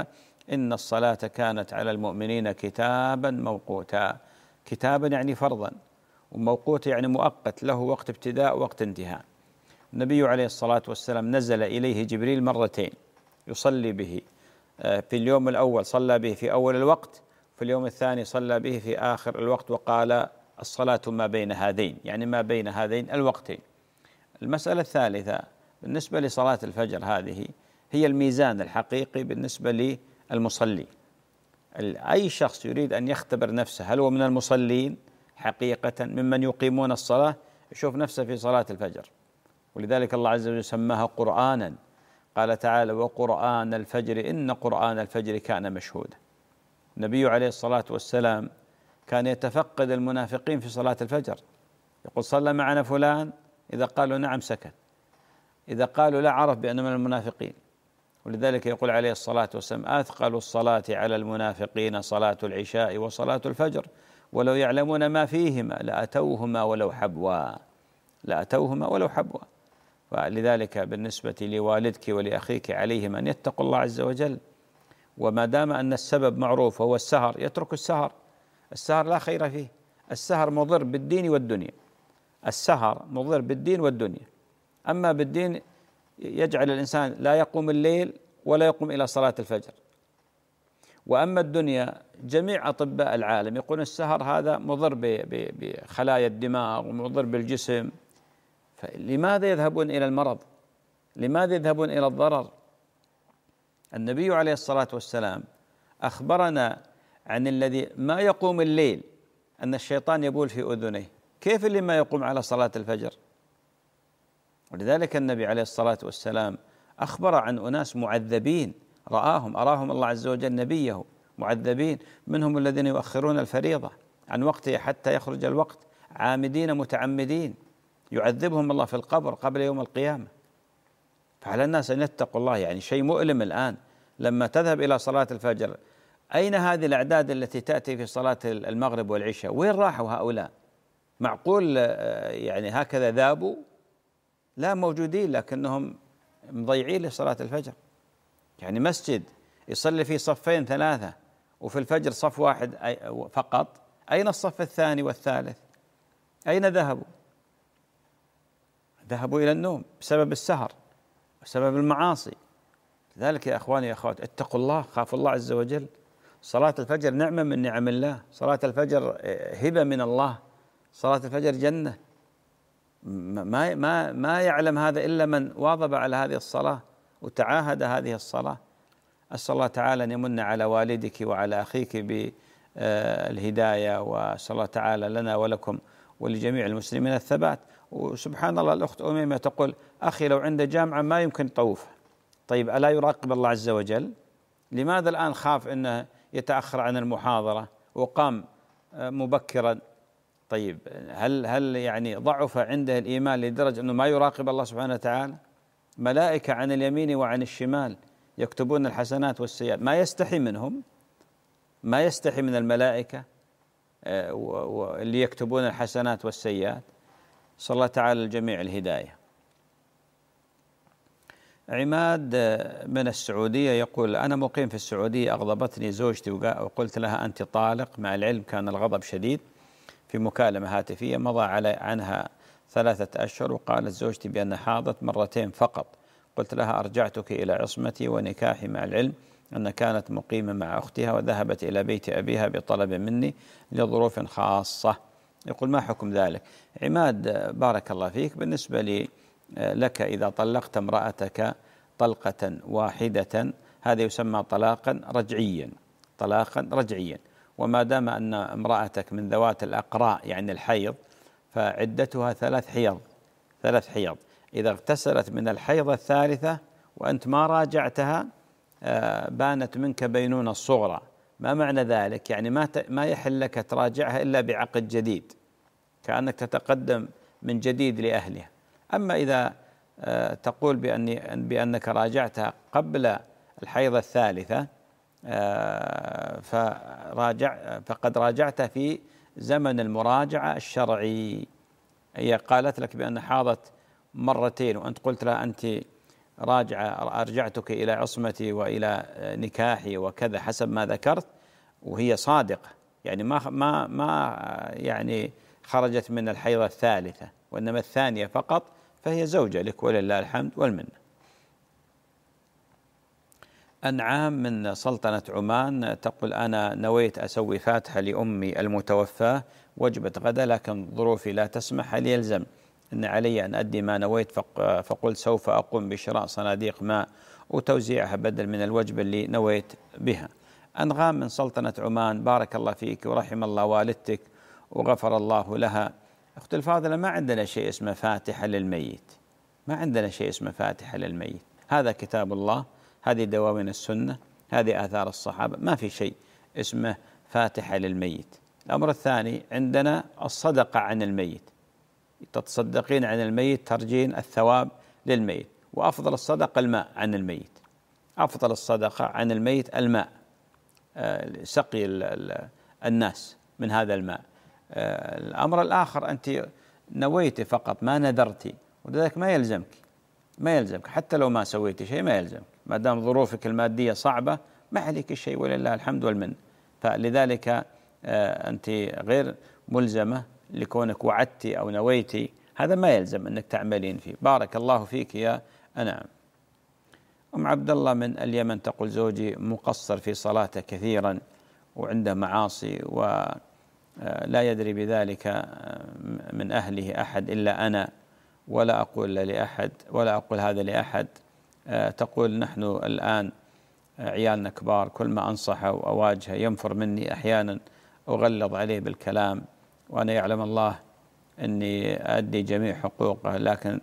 إن الصلاة كانت على المؤمنين كتابا موقوتا. كتابا يعني فرضا، وموقوت يعني مؤقت، له وقت ابتداء ووقت انتهاء. النبي عليه الصلاة والسلام نزل إليه جبريل مرتين يصلي به، في اليوم الأول صلى به في أول الوقت، في اليوم الثاني صلى به في آخر الوقت، وقال الصلاة ما بين هذين، يعني ما بين هذين الوقتين. المسألة الثالثة بالنسبة لصلاة الفجر، هذه هي الميزان الحقيقي بالنسبة للمصلي. أي شخص يريد أن يختبر نفسه هل هو من المصلين حقيقة ممن يقيمون الصلاة، يشوف نفسه في صلاة الفجر. ولذلك الله عز وجل سماها قرآنا، قال تعالى وقرآن الفجر إن قرآن الفجر كان مشهودا. النبي عليه الصلاة والسلام كان يتفقد المنافقين في صلاة الفجر، يقول صلى معنا فلان، إذا قالوا نعم سكت، إذا قالوا لا عرف بأنهم من المنافقين. ولذلك يقول عليه الصلاة والسلام أثقل الصلاة على المنافقين صلاة العشاء وصلاة الفجر ولو يعلمون ما فيهما لأتوهما ولو حبوا، لأتوهما ولو حبوا. فلذلك بالنسبة لوالدك ولأخيك عليهم أن يتقوا الله عز وجل، وما دام أن السبب معروف وهو السهر يترك السهر. السهر لا خير فيه، السهر مضر بالدين والدنيا، السهر مضر بالدين والدنيا. أما بالدين يجعل الإنسان لا يقوم الليل ولا يقوم إلى صلاة الفجر. وأما الدنيا جميع أطباء العالم يقولون السهر هذا مضر بخلايا الدماغ ومضر بالجسم، فلماذا يذهبون إلى المرض؟ لماذا يذهبون إلى الضرر؟ النبي عليه الصلاة والسلام أخبرنا عن الذي ما يقوم الليل أن الشيطان يبول في أذنيه، كيف اللي ما يقوم على صلاة الفجر؟ ولذلك النبي عليه الصلاة والسلام أخبر عن أناس معذبين، رآهم أراهم الله عز وجل نبيه معذبين، منهم الذين يؤخرون الفريضة عن وقته حتى يخرج الوقت، عامدين متعمدين يعذبهم الله في القبر قبل يوم القيامة. فعلى الناس أن يتقوا الله. يعني شيء مؤلم الآن لما تذهب إلى صلاة الفجر، أين هذه الأعداد التي تأتي في صلاة المغرب والعشاء؟ وين راحوا هؤلاء؟ معقول يعني هكذا ذابوا؟ لا، موجودين لكنهم مضيعين لصلاة الفجر. يعني مسجد يصلي فيه صفين ثلاثة وفي الفجر صف واحد فقط، أين الصف الثاني والثالث؟ أين ذهبوا؟ ذهبوا إلى النوم بسبب السهر بسبب المعاصي. لذلك يا أخواني يا أخوات اتقوا الله، خافوا الله عز وجل. صلاة الفجر نعمة من نعم الله، صلاة الفجر هبة من الله، صلاة الفجر جنة. ما ما ما يعلم هذا إلا من واظب على هذه الصلاة وتعاهد هذه الصلاة. أسأل الله تعالى أن يمن على والدك وعلى أخيك بالهداية، وأسأل الله تعالى لنا ولكم ولجميع المسلمين الثبات. وسبحان الله الأخت أميمة تقول أخي لو عنده جامعة ما يمكن يطوفها. طيب ألا يراقب الله عز وجل؟ لماذا الآن خاف أنه يتأخر عن المحاضرة وقام مبكرا؟ طيب هل هل يعني ضعف عنده الإيمان لدرجة أنه ما يراقب الله سبحانه وتعالى؟ ملائكة عن اليمين وعن الشمال يكتبون الحسنات والسيئات، ما يستحي منهم؟ ما يستحي من الملائكة اللي يكتبون الحسنات والسيئات؟ صلى الله تعالى الجميع الهداية. عماد من السعودية يقول أنا مقيم في السعودية، أغضبتني زوجتي وقلت لها أنت طالق، مع العلم كان الغضب شديد، في مكالمة هاتفية مضى علي عنها ثلاثة أشهر، وقالت زوجتي بأن حاضت مرتين فقط. قلت لها أرجعتك إلى عصمتي ونكاحي، مع العلم أن كانت مقيمة مع أختها وذهبت إلى بيت أبيها بطلب مني لظروف خاصة. يقول ما حكم ذلك؟ عماد بارك الله فيك، بالنسبة لي لك إذا طلقت امرأتك طلقة واحدة هذا يسمى طلاقا رجعيا، طلاقا رجعيا. وما دام أن امرأتك من ذوات الأقراء يعني الحيض فعدتها ثلاث حيض، ثلاث حيض. إذا اغتسلت من الحيضة الثالثة وأنت ما راجعتها بانت منك بينونة الصغرى. ما معنى ذلك؟ يعني ما ما يحل لك تراجعها إلا بعقد جديد، كأنك تتقدم من جديد لأهلها. أما إذا تقول بأني بأنك راجعتها قبل الحيضة الثالثة فراجع فقد راجعتها في زمن المراجعة الشرعي. هي قالت لك بأن حاضت مرتين وأنت قلت لها أنت راجع أرجعتك إلى عصمتي وإلى نكاحي وكذا حسب ما ذكرت، وهي صادقة، يعني ما ما ما يعني خرجت من الحيضة الثالثة وإنما الثانية فقط، فهي زوجة لك ولله الحمد والمنة. أنعام من سلطنة عمان تقول: أنا نويت أسوي فاتحة لأمي المتوفاة وجبة غدا، لكن ظروفي لا تسمح، هل يلزم أن علي أن أدي ما نويت؟ فقلت سوف أقوم بشراء صناديق ماء وتوزيعها بدل من الوجبة اللي نويت بها. أنغام من سلطنة عمان: بارك الله فيك ورحم الله والدتك وغفر الله لها. أختي الفاضلة، ما عندنا شيء اسمه فاتحة للميت، ما عندنا شيء اسمه فاتحة للميت، هذا كتاب الله، هذه دواوين السنة، هذه آثار الصحابة، ما في شيء اسمه فاتحة للميت. الأمر الثاني، عندنا الصدقة عن الميت، تتصدقين عن الميت ترجين الثواب للميت، وأفضل الصدقة الماء عن الميت، أفضل الصدقة عن الميت الماء، سقي الناس من هذا الماء. الأمر الآخر، أنت نويتي فقط ما نذرتي، ولذلك ما يلزمك ما يلزمك حتى لو ما سويتي شيء، ما يلزمك ما دام ظروفك المادية صعبة، ما عليك الشيء ولله الحمد والمن. فلذلك أنت غير ملزمة لكونك وعدتي أو نويتي، هذا ما يلزم أنك تعملين فيه. بارك الله فيك يا أنعم. أم عبد الله من اليمن تقول: زوجي مقصر في صلاته كثيرا وعنده معاصي ولا يدري بذلك من أهله أحد إلا أنا، ولا أقول لأحد ولا أقول هذا لأحد. تقول: نحن الآن عيالنا كبار، كل ما أنصحه وأواجهه ينفر مني، أحيانا أغلظ عليه بالكلام وأنا يعلم الله أني أدي جميع حقوقه، لكن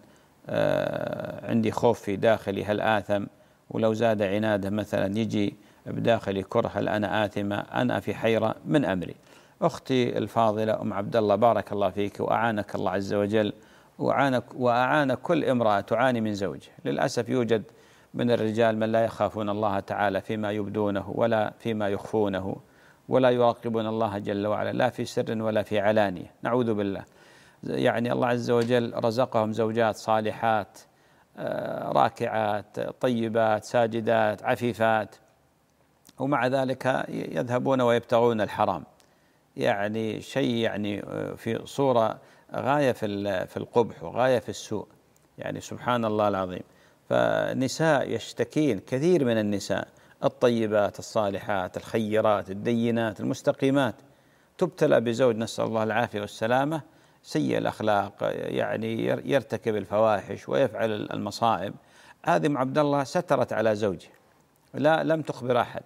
عندي خوف في داخلي هل آثم، ولو زاد عناده مثلا يجي بداخلي كره هل أنا آثمة، أنا في حيرة من أمري. أختي الفاضلة أم عبد الله، بارك الله فيك وأعانك الله عز وجل وأعانك وأعان كل امرأة تعاني من زوجها. للأسف يوجد من الرجال من لا يخافون الله تعالى فيما يبدونه ولا فيما يخفونه، ولا يراقبون الله جل وعلا لا في سر ولا في علانية، نعوذ بالله. يعني الله عز وجل رزقهم زوجات صالحات راكعات طيبات ساجدات عفيفات، ومع ذلك يذهبون ويبتغون الحرام، يعني شيء يعني في صورة غاية في في القبح وغاية في السوء، يعني سبحان الله العظيم. فنساء يشتكين، كثير من النساء الطيبات الصالحات الخيرات الدينات المستقيمات تبتلى بزوج نسأل الله العافية والسلامة سيء الأخلاق، يعني يرتكب الفواحش ويفعل المصائب. هذه أم عبد الله سترت على زوجها، لا لم تخبر أحد،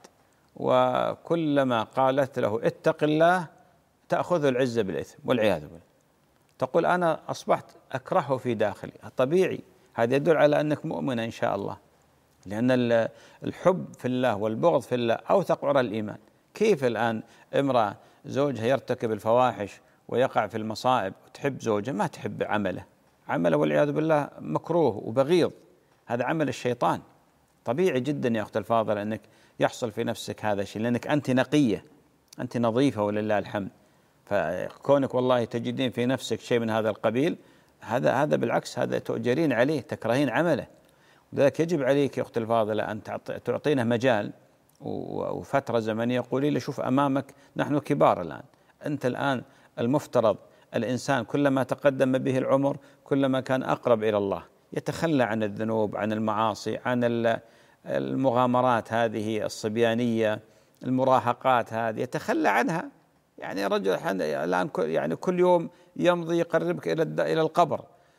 وكلما قالت له اتق الله تأخذ العزة بالإثم والعياذ بالله. تقول: أنا أصبحت أكرهه في داخلي. طبيعي، هذا يدل على أنك مؤمنة إن شاء الله، لأن الحب في الله والبغض في الله أوثق عرى الإيمان. كيف الآن امرأة زوجها يرتكب الفواحش ويقع في المصائب وتحب زوجها، ما تحب عمله، عمله والعياذ بالله مكروه وبغيض، هذا عمل الشيطان. طبيعي جدا يا أخت الفاضلة أنك يحصل في نفسك هذا الشيء، لأنك أنت نقية، أنت نظيفة ولله الحمد. فكونك والله تجدين في نفسك شيء من هذا القبيل، هذا هذا بالعكس، هذا تؤجرين عليه، تكرهين عمله. لذلك يجب عليك يا أخت الفاضلة أن تعطينه مجال وفترة زمنية. قولي له: شوف أمامك، نحن كبار الآن، أنت الآن المفترض الإنسان كلما تقدم به العمر كلما كان أقرب إلى الله، يتخلى عن الذنوب عن المعاصي عن المغامرات هذه الصبيانية المراهقات هذه، يتخلى عنها. يعني رجل الآن يعني كل يوم يمضي يقربك إلى إلى القبر.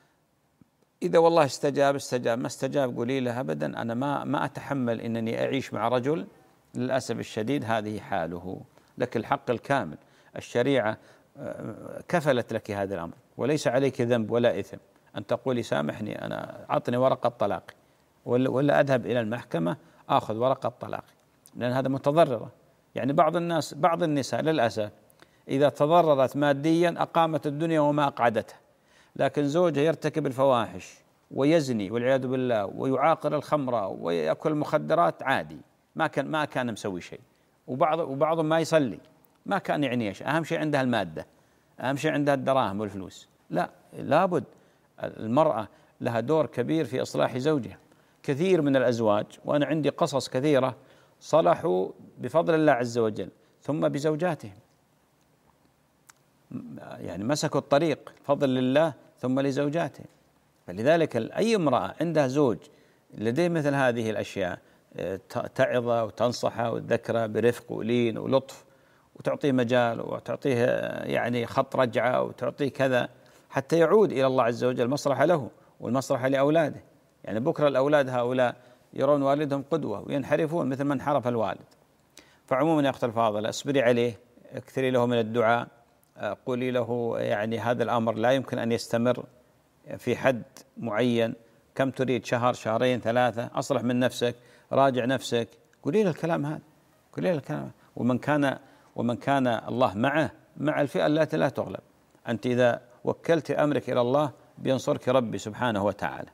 إذا والله استجاب استجاب، ما استجاب قولي له: أبدا أنا ما ما أتحمل أنني أعيش مع رجل للأسف الشديد هذه حاله. لك الحق الكامل، الشريعة كفلت لك هذا الأمر، وليس عليك ذنب ولا إثم أن تقولي سامحني أنا أعطني ورقة طلاقي، ولا, ولا أذهب إلى المحكمة أخذ ورقة طلاقي، لأن هذا متضررة. يعني بعض الناس بعض النساء للأسف إذا تضررت ماديا أقامت الدنيا وما أقعدتها، لكن زوجها يرتكب الفواحش ويزني والعياذ بالله ويعاقر الخمرة ويأكل المخدرات عادي، ما كان ما كان مسوي شيء. وبعض وبعضهم ما يصلي، ما كان يعنيه شيء، أهم شيء عندها المادة، أهم شيء عندها الدراهم والفلوس. لا، لابد المرأة لها دور كبير في إصلاح زوجها، كثير من الأزواج، وأنا عندي قصص كثيرة صلحوا بفضل الله عز وجل ثم بزوجاتهم، يعني مسكوا الطريق فضل لله ثم لزوجاتهم. فلذلك أي امرأة عندها زوج لديه مثل هذه الأشياء تعظه وتنصحه وتذكره برفق ولين ولطف، وتعطيه مجال وتعطيه يعني خط رجعة وتعطيه كذا حتى يعود إلى الله عز وجل، مصلحة له والمصلحة لأولاده. يعني بكرة الأولاد هؤلاء يرون والدهم قدوة وينحرفون مثل ما انحرف الوالد. فعموما يا أخت الفاضلة اصبري عليه، اكثري له من الدعاء، قولي له يعني هذا الأمر لا يمكن أن يستمر في حد معين، كم تريد، شهر، شهرين، ثلاثة، أصلح من نفسك، راجع نفسك، قولي له الكلام هذا، قولي له الكلام. ومن كان ومن كان الله معه مع الفئة التي لا تغلب. أنت إذا وكلت أمرك إلى الله بينصرك ربي سبحانه وتعالى.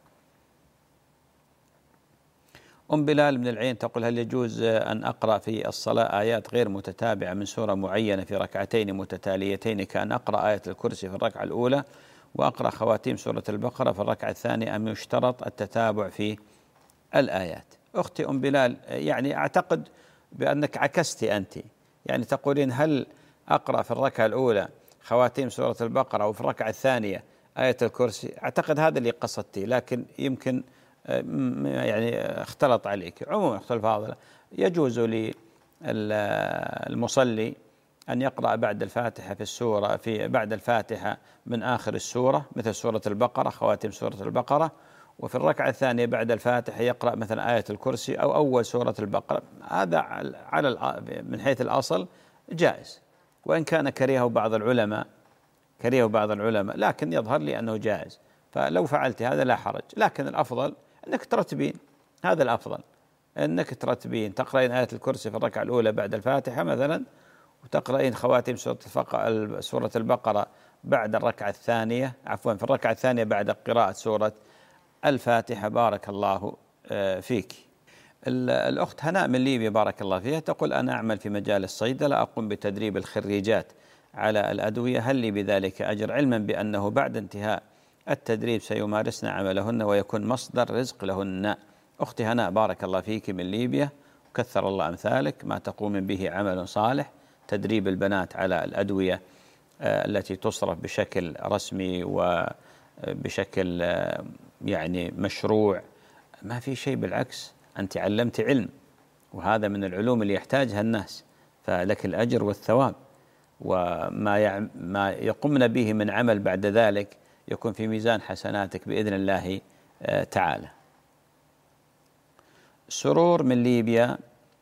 أم بلال من العين تقول: هل يجوز أن أقرأ في الصلاة آيات غير متتابعة من سورة معينة في ركعتين متتاليتين، كأن أقرأ آية الكرسي في الركعة الأولى وأقرأ خواتيم سورة البقرة في الركعة الثانية، أم يشترط التتابع في الآيات؟ أختي أم بلال، يعني أعتقد بأنك عكستي أنت، يعني تقولين هل أقرأ في الركعة الأولى خواتيم سورة البقرة وفي الركعة الثانية آية الكرسي. أعتقد هذا اللي قصدتي، لكن يمكن يعني اختلط عليك. عموما أختي الفاضلة، يجوز للمصلي أن يقرأ بعد الفاتحة في السورة في بعد الفاتحة من آخر السورة مثل سورة البقرة، خواتيم سورة البقرة، وفي الركعة الثانية بعد الفاتحة يقرأ مثلا آية الكرسي أو أول سورة البقرة. هذا على من حيث الأصل جائز، وإن كان كرهه بعض العلماء كرهه بعض العلماء لكن يظهر لي أنه جائز. فلو فعلت هذا لا حرج، لكن الأفضل أنك ترتبين، هذا الأفضل أنك ترتبين، تقرأين آية الكرسي في الركعة الأولى بعد الفاتحة مثلا، وتقرأين خواتيم سورة البقرة بعد الركعة الثانية عفوا في الركعة الثانية بعد قراءة سورة الفاتحة. بارك الله فيك. الأخت هناء من ليبيا بارك الله فيها تقول: أنا أعمل في مجال الصيدلة، أقوم بتدريب الخريجات على الأدوية، هل لي بذلك أجر؟ علما بأنه بعد انتهاء التدريب سيمارسن عملهن ويكون مصدر رزق لهن. أختي هناء بارك الله فيك من ليبيا، وكثر الله أمثالك، ما تقوم به عمل صالح، تدريب البنات على الأدوية التي تصرف بشكل رسمي وبشكل يعني مشروع، ما في شيء، بالعكس أنت علمت علم، وهذا من العلوم اللي يحتاجها الناس، فلك الأجر والثواب، وما ما يقومن به من عمل بعد ذلك يكون في ميزان حسناتك بإذن الله تعالى. سرور من ليبيا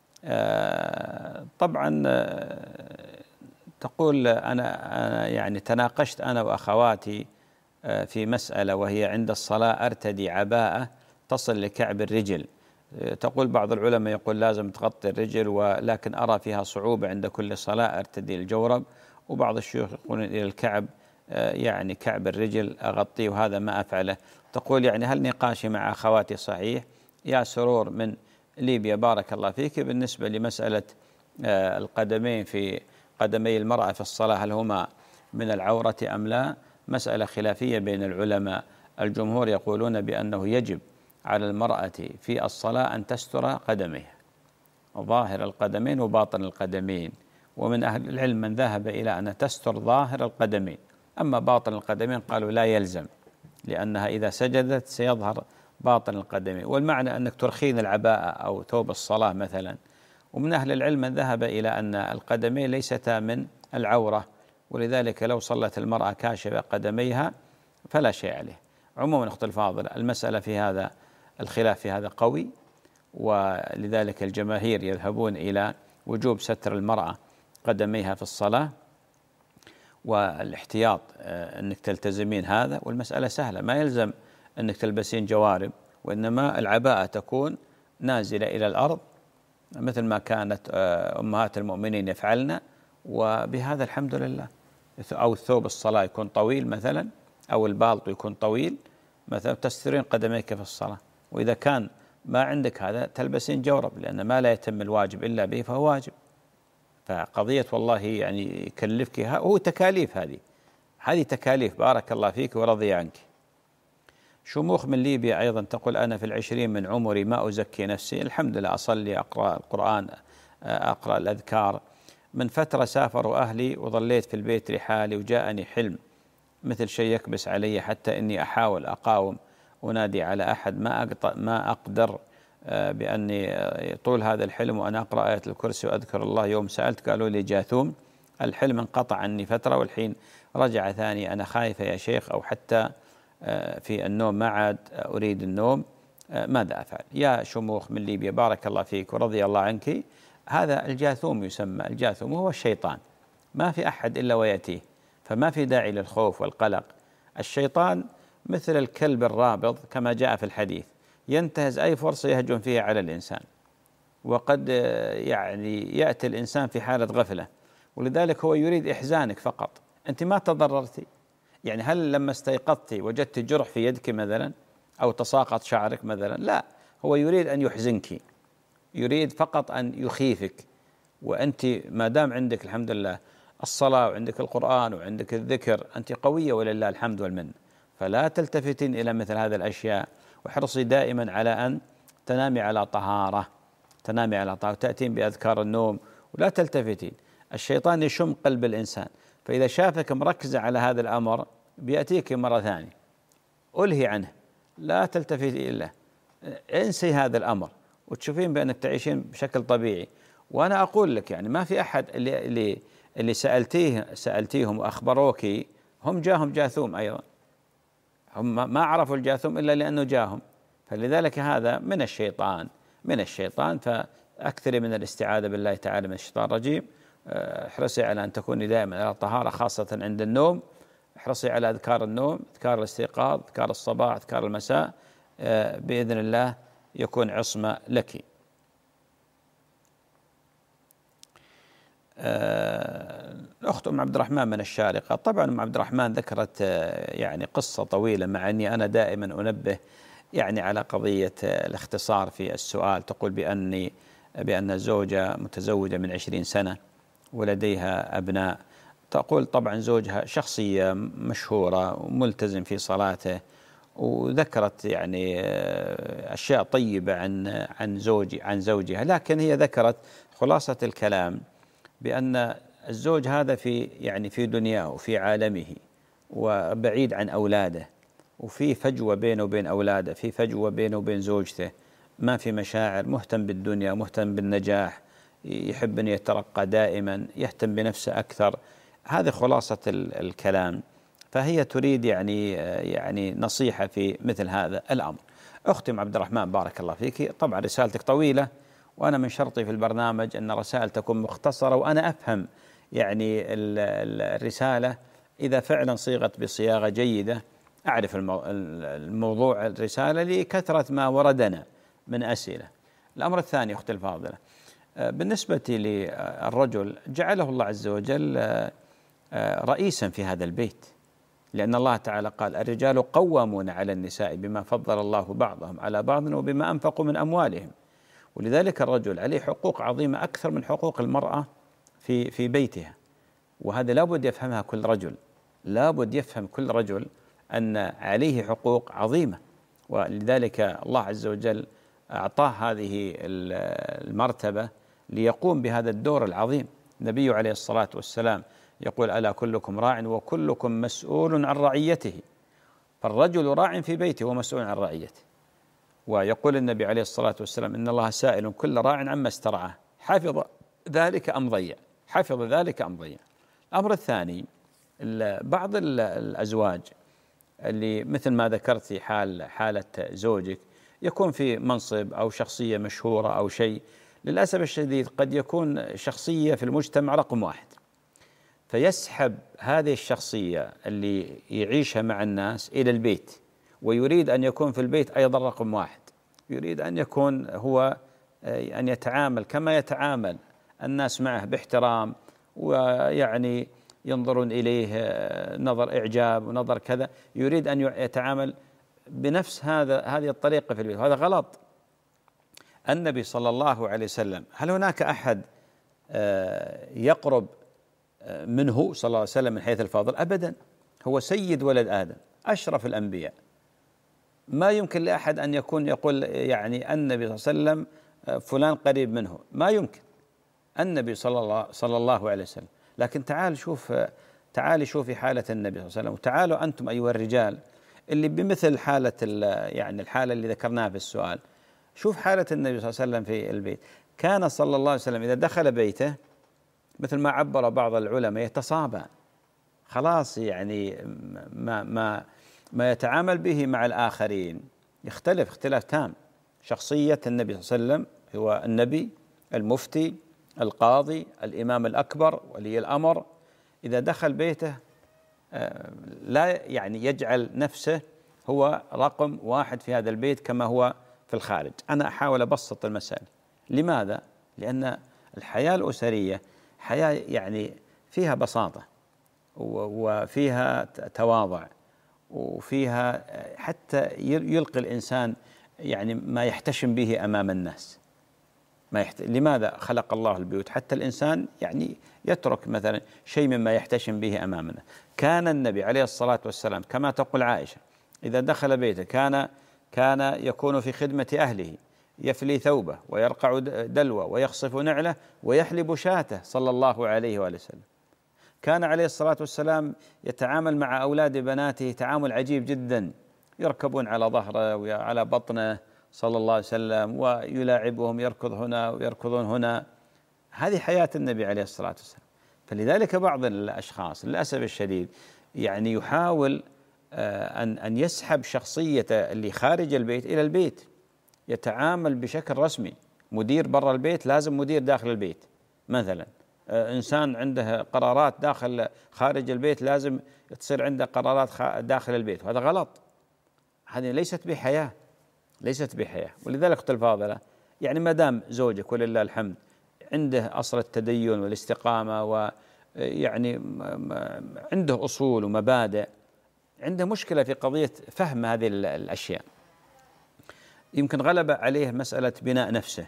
طبعا تقول: أنا يعني تناقشت أنا وأخواتي في مسألة، وهي عند الصلاة أرتدي عباءة تصل لكعب الرجل. تقول بعض العلماء يقول لازم تغطي الرجل، ولكن أرى فيها صعوبة عند كل صلاة أرتدي الجورب، وبعض الشيوخ يقولون إلى الكعب، يعني كعب الرجل أغطيه، وهذا ما أفعله. تقول يعني هل نقاشي مع أخواتي صحيح؟ يا سرور من ليبيا بارك الله فيك، بالنسبة لمسألة القدمين في قدمي المرأة في الصلاة هل هما من العورة أم لا؟ مسألة خلافية بين العلماء. الجمهور يقولون بأنه يجب على المرأة في الصلاة أن تستر قدميها، ظاهر القدمين وباطن القدمين، ومن أهل العلم من ذهب إلى أن تستر ظاهر القدمين، أما باطن القدمين قالوا لا يلزم، لأنها إذا سجدت سيظهر باطن القدمين، والمعنى أنك ترخين العباءة أو ثوب الصلاة مثلا. ومن أهل العلم من ذهب إلى أن القدمين ليستا من العورة، ولذلك لو صلت المرأة كاشفة قدميها فلا شيء عليه. عموما أخت الفاضلة، المسألة في هذا الخلاف في هذا قوي، ولذلك الجماهير يذهبون إلى وجوب ستر المرأة قدميها في الصلاة، والاحتياط أنك تلتزمين هذا، والمسألة سهلة، ما يلزم أنك تلبسين جوارب، وإنما العباءة تكون نازلة إلى الأرض مثل ما كانت أمهات المؤمنين يفعلن، وبهذا الحمد لله. أو ثوب الصلاة يكون طويل مثلا، أو البالط يكون طويل مثلا، تسترين قدميك في الصلاة. وإذا كان ما عندك هذا تلبسين جورب، لأن ما لا يتم الواجب إلا به فهو واجب. فقضية والله يعني يكلفك، هو تكاليف، هذه هذه تكاليف. بارك الله فيك ورضي عنك. شموخ من ليبيا أيضا تقول أنا في العشرين من عمري ما أزكي نفسي، الحمد لله أصلي، أقرأ القرآن، أقرأ الأذكار. من فترة سافروا أهلي وظليت في البيت لحالي، وجاءني حلم مثل شيء يكبس علي حتى إني أحاول أقاوم أنادي على أحد ما أقدر, ما أقدر بأني طول هذا الحلم وأنا أقرأ آية الكرسي وأذكر الله. يوم سألت قالوا لي جاثوم. الحلم انقطع عني فترة والحين رجع ثاني. أنا خايفة يا شيخ، أو حتى في النوم ما عاد أريد النوم، ماذا أفعل؟ يا شموخ من ليبيا بارك الله فيك ورضي الله عنك، هذا الجاثوم يسمى. الجاثوم هو الشيطان، ما في أحد إلا ويأتيه، فما في داعي للخوف والقلق. الشيطان مثل الكلب الرابض كما جاء في الحديث، ينتهز أي فرصة يهجم فيها على الإنسان، وقد يعني يأتي الإنسان في حالة غفلة، ولذلك هو يريد إحزانك فقط. أنت ما تضررتي، يعني هل لما استيقظتي وجدت جرح في يدك مثلا أو تساقط شعرك مثلا؟ لا، هو يريد أن يحزنك، يريد فقط أن يخيفك. وأنت ما دام عندك الحمد لله الصلاة وعندك القرآن وعندك الذكر، أنت قوية ولله الحمد والمن، فلا تلتفتين إلى مثل هذه الأشياء، وحرصي دائما على أن تنامي على طهارة، تنامي على طهارة، وتأتين بأذكار النوم ولا تلتفتين. الشيطان يشم قلب الإنسان، فإذا شافك مركزة على هذا الأمر بيأتيك مرة ثانية. ألهي عنه، لا تلتفتي إلا انسي هذا الأمر وتشوفين بأنك تعيشين بشكل طبيعي. وأنا أقول لك يعني ما في أحد اللي اللي اللي سألتيه سألتيهم وأخبروك هم جاهم جاثوم أيضا، هم ما عرفوا الجاثوم إلا لأنه جاهم. فلذلك هذا من الشيطان، من الشيطان. فأكثري من الاستعاذة بالله تعالى من الشيطان الرجيم. احرصي على أن تكوني دائما على طهارة، خاصة عند النوم. احرصي على أذكار النوم، أذكار الاستيقاظ، أذكار الصباح، أذكار المساء، بإذن الله يكون عصمة لك. الأخت أم عبد الرحمن من الشارقة، طبعا أم عبد الرحمن ذكرت يعني قصة طويلة، مع أني أنا دائما أنبه يعني على قضية الاختصار في السؤال. تقول بأني بأن زوجة متزوجة من عشرين سنة ولديها أبناء. تقول طبعا زوجها شخصية مشهورة وملتزم في صلاته، وذكرت يعني أشياء طيبة عن عن زوجي عن زوجها، لكن هي ذكرت خلاصة الكلام بأن الزوج هذا في يعني في دنياه وفي عالمه وبعيد عن أولاده، وفي فجوة بينه وبين أولاده، في فجوة بينه وبين زوجته، ما في مشاعر، مهتم بالدنيا، مهتم بالنجاح، يحب أن يترقى دائما، يهتم بنفسه أكثر. هذه خلاصة الكلام. فهي تريد يعني يعني نصيحة في مثل هذا الأمر. أختي عبد الرحمن بارك الله فيك، طبعا رسالتك طويلة، وأنا من شرطي في البرنامج أن الرسائل تكون مختصرة، وأنا أفهم يعني الرسالة إذا فعلا صيغت بصياغة جيدة، أعرف الموضوع الرسالة لكثرة ما وردنا من أسئلة. الأمر الثاني أختي الفاضلة، بالنسبة للرجل جعله الله عز وجل رئيسا في هذا البيت، لأن الله تعالى قال الرجال قوامون على النساء بما فضل الله بعضهم على بعض وبما أنفقوا من أموالهم. ولذلك الرجل عليه حقوق عظيمة أكثر من حقوق المرأة في في بيتها، وهذا لابد يفهمها كل رجل، لابد يفهم كل رجل أن عليه حقوق عظيمة. ولذلك الله عز وجل أعطاه هذه المرتبة ليقوم بهذا الدور العظيم. النبي عليه الصلاة والسلام يقول ألا كلكم راع وكلكم مسؤول عن رعيته، فالرجل راع في بيته ومسؤول عن رعيته. ويقول النبي عليه الصلاة والسلام إن الله سائل كل راع عما استرعاه حفظ ذلك أم ضيع، حفظ ذلك أم ضيع. الأمر الثاني، بعض الأزواج اللي مثل ما ذكرتي حال حالة زوجك يكون في منصب أو شخصية مشهورة أو شيء، للأسف الشديد قد يكون شخصية في المجتمع رقم واحد، فيسحب هذه الشخصية اللي يعيشها مع الناس إلى البيت، ويريد أن يكون في البيت أيضا رقم واحد، يريد أن يكون هو أن يتعامل كما يتعامل الناس معه باحترام، ويعني ينظرون إليه نظر إعجاب ونظر كذا، يريد أن يتعامل بنفس هذا هذه الطريقة في البيت، وهذا غلط. النبي صلى الله عليه وسلم، هل هناك أحد يقرب منه صلى الله عليه وسلم من حيث الفضل؟ أبدا، هو سيد ولد آدم، أشرف الأنبياء، ما يمكن لأحد أن يكون يقول يعني النبي صلى الله عليه وسلم فلان قريب منه، ما يمكن. النبي صلى الله صلى الله عليه وسلم. لكن تعال شوف، تعال شوفي حالة النبي صلى الله عليه وسلم، وتعالوا أنتم أيها الرجال اللي بمثل حالة يعني الحالة اللي ذكرناها في السؤال. شوف حالة النبي صلى الله عليه وسلم في البيت. كان صلى الله عليه وسلم إذا دخل بيته مثل ما عبر بعض العلماء يتصابى، خلاص يعني ما ما ما يتعامل به مع الآخرين يختلف اختلاف تام. شخصية النبي صلى الله عليه وسلم هو النبي، المفتي، القاضي، الإمام الأكبر، ولي الأمر. إذا دخل بيته لا يعني يجعل نفسه هو رقم واحد في هذا البيت كما هو في الخارج. أنا أحاول أبسط المسألة. لماذا؟ لأن الحياة الأسرية حياة يعني فيها بساطة وفيها تواضع وفيها حتى يلقي الإنسان يعني ما يحتشم به أمام الناس. ما يحت... لماذا خلق الله البيوت؟ حتى الإنسان يعني يترك مثلا شيء مما يحتشم به أمامنا. كان النبي عليه الصلاة والسلام كما تقول عائشة إذا دخل بيته كان كان يكون في خدمة أهله، يفلي ثوبه ويرقع دلوه ويخصف نعله ويحلب شاته صلى الله عليه وآله وسلم. كان عليه الصلاة والسلام يتعامل مع أولاد بناته تعامل عجيب جدا، يركبون على ظهره وعلى بطنه صلى الله عليه وسلم ويلاعبهم، يركض هنا ويركضون هنا. هذه حياة النبي عليه الصلاة والسلام. فلذلك بعض الأشخاص للأسف الشديد يعني يحاول أن أن يسحب شخصيته اللي خارج البيت إلى البيت، يتعامل بشكل رسمي. مدير برا البيت لازم مدير داخل البيت مثلا. إنسان عنده قرارات داخل خارج البيت لازم تصير عنده قرارات داخل البيت، وهذا غلط. هذه ليست بحياة، ليست بحياة. ولذلك أختي الفاضلة يعني ما دام زوجك ولله الحمد عنده أصل التدين والاستقامة ويعني عنده أصول ومبادئ، عنده مشكلة في قضية فهم هذه الأشياء، يمكن غلب عليه مسألة بناء نفسه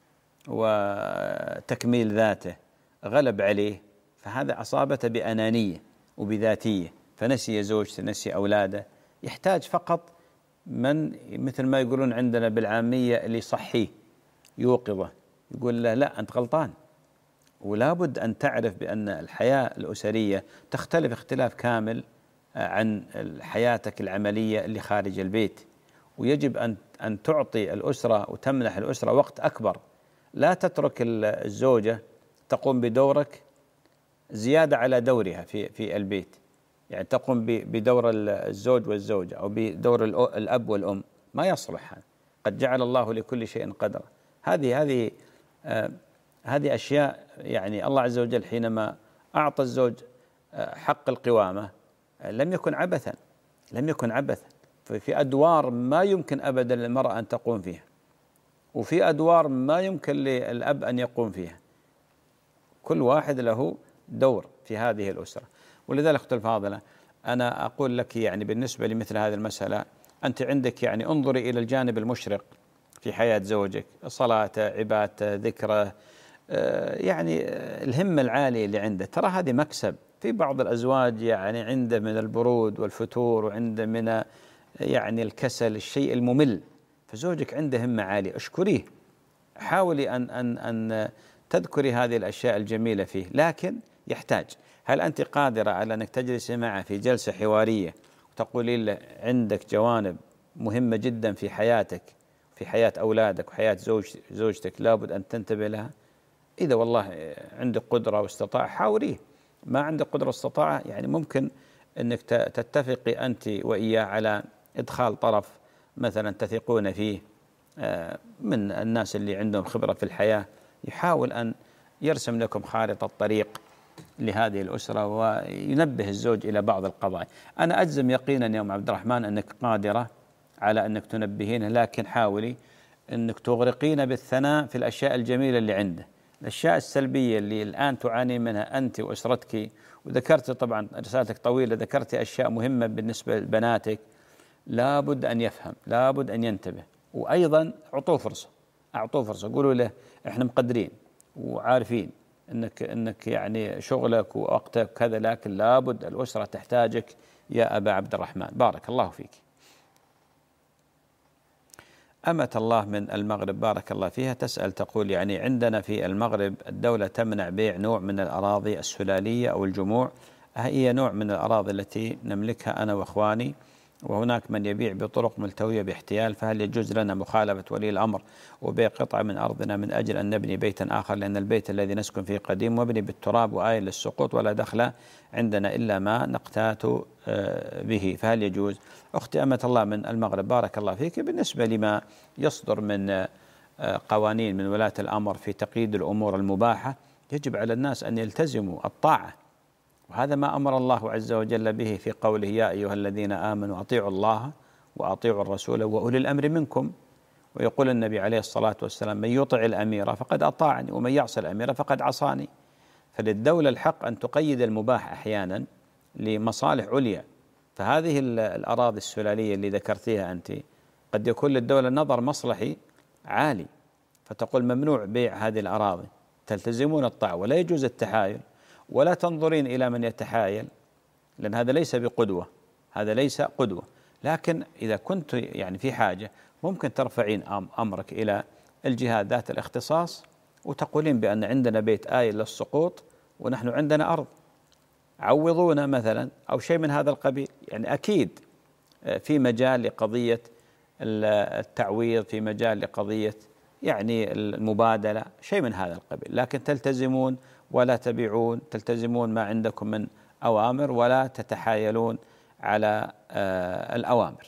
وتكميل ذاته، غلب عليه، فهذا أصابته بأنانية وبذاتية، فنسي زوجته نسي أولاده. يحتاج فقط من مثل ما يقولون عندنا بالعامية اللي يصحيه يوقظه، يقول له لا أنت غلطان. ولا بد أن تعرف بأن الحياة الأسرية تختلف اختلاف كامل عن حياتك العملية اللي خارج البيت، ويجب أن أن تعطي الأسرة وتمنح الأسرة وقت أكبر. لا تترك الزوجة تقوم بدورك زيادة على دورها في في البيت، يعني تقوم بدور الزوج والزوجة أو بدور الأب والأم، ما يصلح. قد جعل الله لكل شيء قدرا. هذه هذه آه هذه أشياء يعني الله عز وجل حينما أعطى الزوج آه حق القوامة آه لم يكن عبثا، لم يكن عبثا. في أدوار ما يمكن أبدا للمرأة أن تقوم فيها، وفي أدوار ما يمكن للأب أن يقوم فيها. كل واحد له دور في هذه الأسرة. ولذلك أختي الفاضلة أنا أقول لك يعني بالنسبة لمثل هذه المسألة، أنت عندك يعني انظري إلى الجانب المشرق في حياة زوجك، صلاته، عبادته، ذكره، يعني الهمة العالية اللي عنده، ترى هذه مكسب. في بعض الأزواج يعني عنده من البرود والفتور وعنده من يعني الكسل، الشيء الممل، فزوجك عنده همة عالية، اشكريه، حاولي أن أن أن تذكري هذه الأشياء الجميلة فيه. لكن يحتاج، هل أنت قادرة على أنك تجلسي معه في جلسة حوارية وتقولي له عندك جوانب مهمة جدا في حياتك، في حياة أولادك وحياة زوج زوجتك لابد أن تنتبه لها؟ إذا والله عندك قدرة واستطاعة حاوريه، ما عندك قدرة واستطاعة يعني ممكن أنك تتفقي أنت وإياه على إدخال طرف مثلا تثقون فيه من الناس اللي عندهم خبرة في الحياة، يحاول أن يرسم لكم خارطة طريق لهذه الأسرة وينبه الزوج إلى بعض القضايا. أنا أجزم يقينا يا أم عبد الرحمن أنك قادرة على أنك تنبهينه، لكن حاولي أنك تغرقين بالثناء في الأشياء الجميلة اللي عنده. الأشياء السلبية اللي الآن تعاني منها أنت وأسرتك، وذكرت طبعا رسالتك طويلة، ذكرت أشياء مهمة بالنسبة لبناتك، لابد أن يفهم، لابد أن ينتبه. وأيضا أعطوه فرصة، أعطوه فرصة، قولوا له إحنا مقدرين وعارفين أنك أنك يعني شغلك ووقتك كذا، لكن لابد الأسرة تحتاجك يا أبا عبد الرحمن. بارك الله فيك. أمة الله من المغرب بارك الله فيها تسأل تقول يعني عندنا في المغرب الدولة تمنع بيع نوع من الأراضي السلالية أو الجموع، هي نوع من الأراضي التي نملكها أنا وإخواني، وهناك من يبيع بطرق ملتوية باحتيال، فهل يجوز لنا مخالفة ولي الأمر وبيع قطعة من أرضنا من أجل أن نبني بيتا آخر، لأن البيت الذي نسكن فيه قديم وابني بالتراب وآيل للسقوط ولا دخل عندنا إلا ما نقتات به، فهل يجوز؟ أختي أمة الله من المغرب بارك الله فيك، بالنسبة لما يصدر من قوانين من ولاة الأمر في تقييد الأمور المباحة، يجب على الناس أن يلتزموا الطاعة، وهذا ما أمر الله عز وجل به في قوله يا أيها الذين آمنوا أطيعوا الله وأطيعوا الرسول وأولي الأمر منكم. ويقول النبي عليه الصلاة والسلام من يطع الأمير فقد أطاعني ومن يعصي الأمير فقد عصاني. فللدولة الحق أن تقيد المباح أحيانا لمصالح عليا. فهذه الأراضي السلالية اللي ذكرتيها أنت قد يكون للدولة نظر مصلحي عالي، فتقول ممنوع بيع هذه الأراضي، تلتزمون الطاعة ولا يجوز التحايل، ولا تنظرين إلى من يتحايل، لأن هذا ليس بقدوة، هذا ليس قدوة. لكن إذا كنت يعني في حاجة ممكن ترفعين أمرك إلى الجهات ذات الاختصاص وتقولين بأن عندنا بيت آيل للسقوط ونحن عندنا أرض، عوضونا مثلا أو شيء من هذا القبيل. يعني أكيد في مجال لقضية التعويض، في مجال لقضية يعني المبادلة، شيء من هذا القبيل، لكن تلتزمون ولا تبيعون، تلتزمون ما عندكم من أوامر ولا تتحايلون على الأوامر.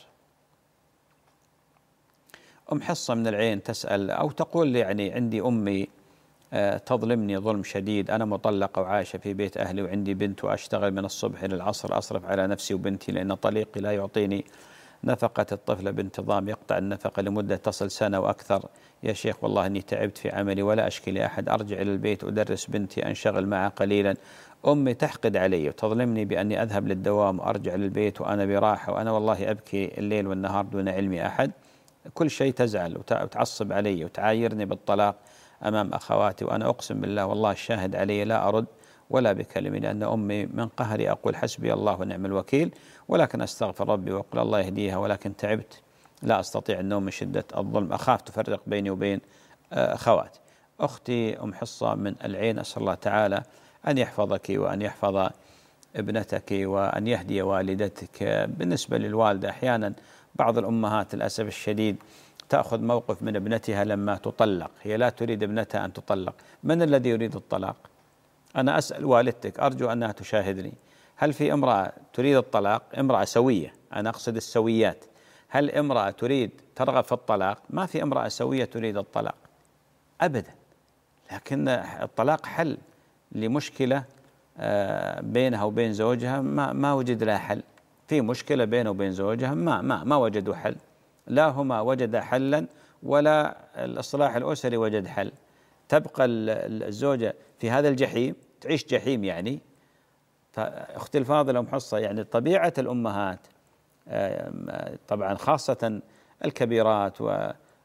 أم حصة من العين تسأل أو تقول يعني عندي أمي تظلمني ظلم شديد، أنا مطلقة وعايشة في بيت أهلي وعندي بنت وأشتغل من الصبح إلى العصر، أصرف على نفسي وبنتي لأن طليقي لا يعطيني نفقة الطفلة بانتظام، يقطع النفقة لمدة تصل سنة وأكثر. يا شيخ والله إني تعبت في عملي ولا أشكي لأحد، أرجع إلى البيت أدرس بنتي أنشغل معها قليلا، أمي تحقد علي وتظلمني بأني أذهب للدوام وأرجع للبيت وأنا براحة، وأنا والله أبكي الليل والنهار دون علم أحد، كل شيء تزعل وتعصب علي وتعايرني بالطلاق أمام أخواتي، وأنا أقسم بالله والله الشاهد علي لا أرد ولا بكلمة، لأن أمي من قهري أقول حسبي الله ونعم الوكيل، ولكن أستغفر ربي وأقول الله يهديها، ولكن تعبت لا أستطيع النوم من شدة الظلم، أخاف تفرق بيني وبين أخواتي. أختي أم حصة من العين، أسأل الله تعالى أن يحفظك وأن يحفظ ابنتك وأن يهدي والدتك. بالنسبة للوالدة أحيانا بعض الأمهات للأسف الشديد تأخذ موقف من ابنتها لما تطلق، هي لا تريد ابنتها أن تطلق. من الذي يريد الطلاق؟ أنا أسأل والدتك، أرجو أنها تشاهدني، هل في امرأة تريد الطلاق؟ امرأة سوية، أنا أقصد السويات، هل امرأة تريد ترغب في الطلاق؟ ما في امرأة سوية تريد الطلاق أبدا، لكن الطلاق حل لمشكلة بينها وبين زوجها ما ما وجد لها حل، في مشكلة بينه وبين زوجها ما ما ما وجدوا حل، لا هما وجد حلا ولا الإصلاح الأسري وجد حل، تبقى الزوجة في هذا الجحيم تعيش جحيم. يعني فأختي الفاضلة أم حصة، يعني طبيعة الأمهات طبعا خاصة الكبيرات و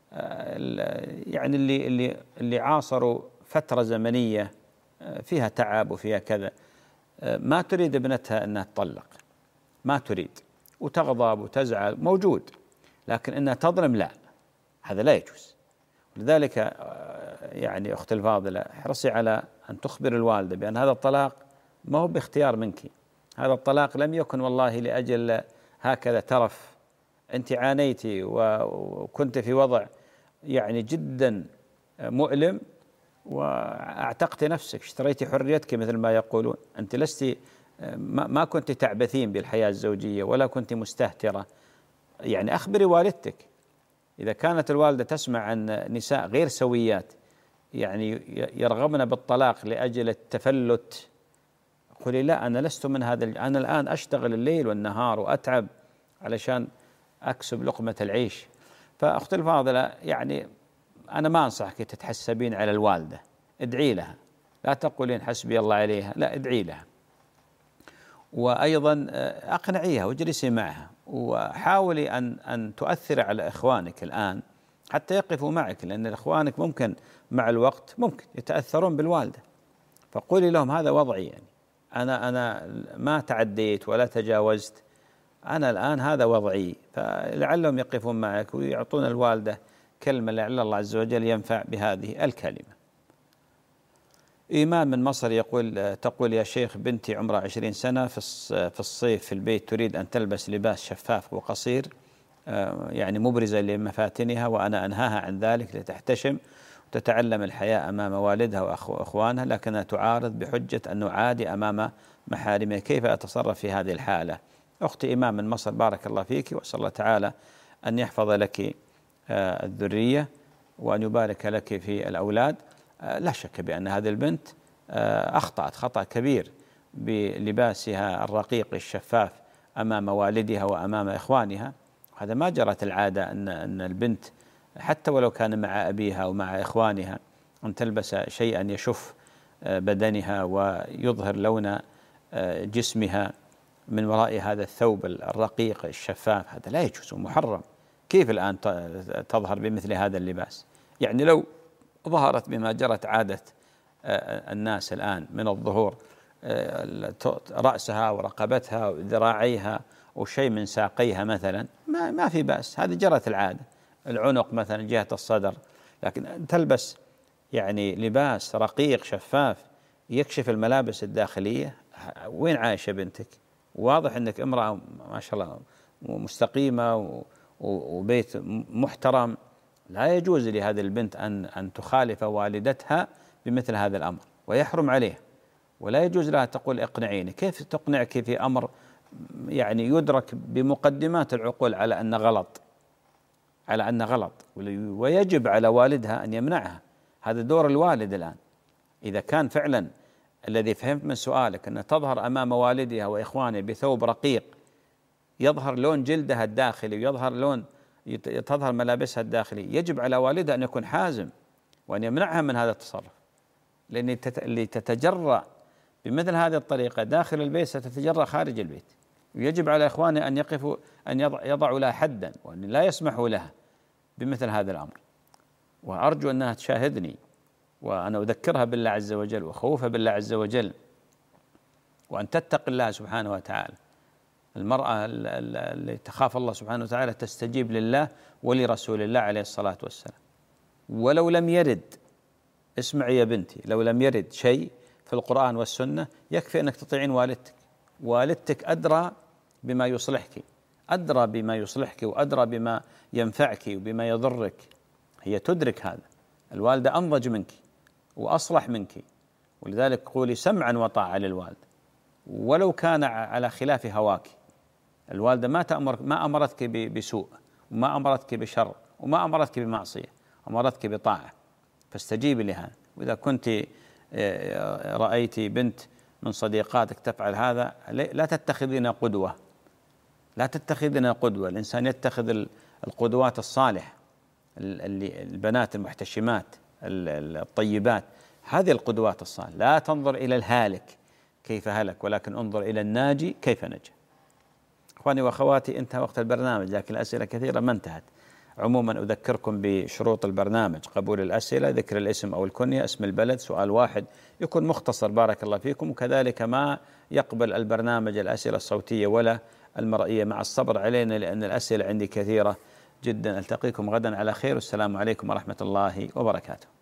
يعني اللي اللي اللي عاصروا فترة زمنية فيها تعب وفيها كذا، ما تريد ابنتها أنها تطلق، ما تريد وتغضب وتزعل موجود، لكن أنها تظلم لا، هذا لا يجوز. لذلك يعني أختي الفاضلة احرصي على أن تخبر الوالدة بأن هذا الطلاق ما هو باختيار منك، هذا الطلاق لم يكن والله لأجل هكذا ترف، أنت عانيتي وكنت في وضع يعني جدا مؤلم واعتقت نفسك، اشتريتي حريتك مثل ما يقولون، أنت لست ما كنت تعبثين بالحياة الزوجية ولا كنت مستهترة. يعني أخبري والدتك، إذا كانت الوالدة تسمع عن نساء غير سويات يعني يرغبن بالطلاق لأجل التفلت، قولي لا أنا لست من هذا، أنا الآن أشتغل الليل والنهار وأتعب علشان أكسب لقمة العيش. فأختي الفاضلة يعني أنا ما أنصحك تتحسبين على الوالدة، ادعي لها، لا تقولين حسبي الله عليها، لا ادعي لها، وأيضا أقنعيها واجلسي معها وحاولي أن أن تؤثر على إخوانك الآن حتى يقفوا معك، لأن إخوانك ممكن مع الوقت ممكن يتأثرون بالوالدة، فقولي لهم هذا وضعي، يعني أنا أنا ما تعديت ولا تجاوزت، أنا الآن هذا وضعي، فلعلهم يقفون معك ويعطون الوالدة كلمة لعل الله عز وجل ينفع بهذه الكلمة. إمام من مصر يقول تقول يا شيخ بنتي عمرها عشرين سنة في الصيف في البيت تريد أن تلبس لباس شفاف وقصير يعني مبرزة لمفاتنها، وأنا أنهاها عن ذلك لتحتشم وتتعلم الحياء أمام والدها وأخوانها، لكنها تعارض بحجة أنه عادي أمام محارمها، كيف أتصرف في هذه الحالة؟ أختي إمام من مصر بارك الله فيك، وأسأل الله تعالى أن يحفظ لك الذرية وأن يبارك لك في الأولاد. لا شك بأن هذه البنت أخطأت خطأ كبير بلباسها الرقيق الشفاف أمام والدها وأمام إخوانها. هذا ما جرت العادة أن أن البنت حتى ولو كان مع أبيها أو مع إخوانها أن تلبس شيئا يشف بدنها ويظهر لون جسمها من وراء هذا الثوب الرقيق الشفاف. هذا لا يجوز، محرم. كيف الآن تظهر بمثل هذا اللباس؟ يعني لو ظهرت بما جرت عادة الناس الآن من الظهور رأسها ورقبتها وذراعيها وشيء من ساقيها مثلا، ما ما في بأس، هذه جرت العادة. العنق مثلا جهة الصدر، لكن تلبس يعني لباس رقيق شفاف يكشف الملابس الداخلية. وين عايشة بنتك؟ واضح أنك امرأة ما شاء الله مستقيمة وبيت محترم، لا يجوز لهذه البنت أن أن تخالف والدتها بمثل هذا الأمر، ويحرم عليها، ولا يجوز لها تقول اقنعيني. كيف تقنعك في أمر يعني يدرك بمقدمات العقول على أن غلط، على أن غلط، ويجب على والدها أن يمنعها. هذا دور الوالد الآن. إذا كان فعلا الذي فهمت من سؤالك أن تظهر أمام والدها وإخوانها بثوب رقيق يظهر لون جلدها الداخلي ويظهر لون تظهر ملابسها الداخلية، يجب على والدها أن يكون حازم وأن يمنعها من هذا التصرف، لأن اللي تتجرأ بمثل هذه الطريقة داخل البيت ستتجرأ خارج البيت. ويجب على إخوانها أن يقفوا أن يضعوا لها حدا وأن لا يسمحوا لها بمثل هذا الأمر. وأرجو أنها تشاهدني وأنا أذكرها بالله عز وجل وخوفها بالله عز وجل، وأن تتق الله سبحانه وتعالى. المرأة اللي تخاف الله سبحانه وتعالى تستجيب لله ولرسول الله عليه الصلاة والسلام. ولو لم يرد، اسمعي يا بنتي، لو لم يرد شيء في القرآن والسنة يكفي أنك تطيعين والدتك. والدتك أدرى بما يصلحك، أدرى بما يصلحك وأدرى بما ينفعك وبما يضرك. هي تدرك هذا. الوالدة أنضج منك وأصلح منك، ولذلك قولي سمعا وطاعة للوالد ولو كان على خلاف هواك. الوالدة ما تأمر ما أمرتك بسوء وما أمرتك بشر وما أمرتك بمعصية، أمرتك بطاعة، فاستجيبي لها. وإذا كنت رأيت بنت من صديقاتك تفعل هذا لا تتخذين قدوة، لا تتخذين قدوة. الإنسان يتخذ القدوات الصالحة، البنات المحتشمات الطيبات، هذه القدوات الصالحة. لا تنظر إلى الهالك كيف هلك، ولكن انظر إلى الناجي كيف نجا. إخواني وأخواتي، انتهى وقت البرنامج، لكن الأسئلة كثيرة ما انتهت. عموما أذكركم بشروط البرنامج: قبول الأسئلة، ذكر الاسم أو الكنية، اسم البلد، سؤال واحد يكون مختصر بارك الله فيكم، وكذلك ما يقبل البرنامج الأسئلة الصوتية ولا المرئية، مع الصبر علينا لأن الأسئلة عندي كثيرة جدا. ألتقيكم غدا على خير، والسلام عليكم ورحمة الله وبركاته.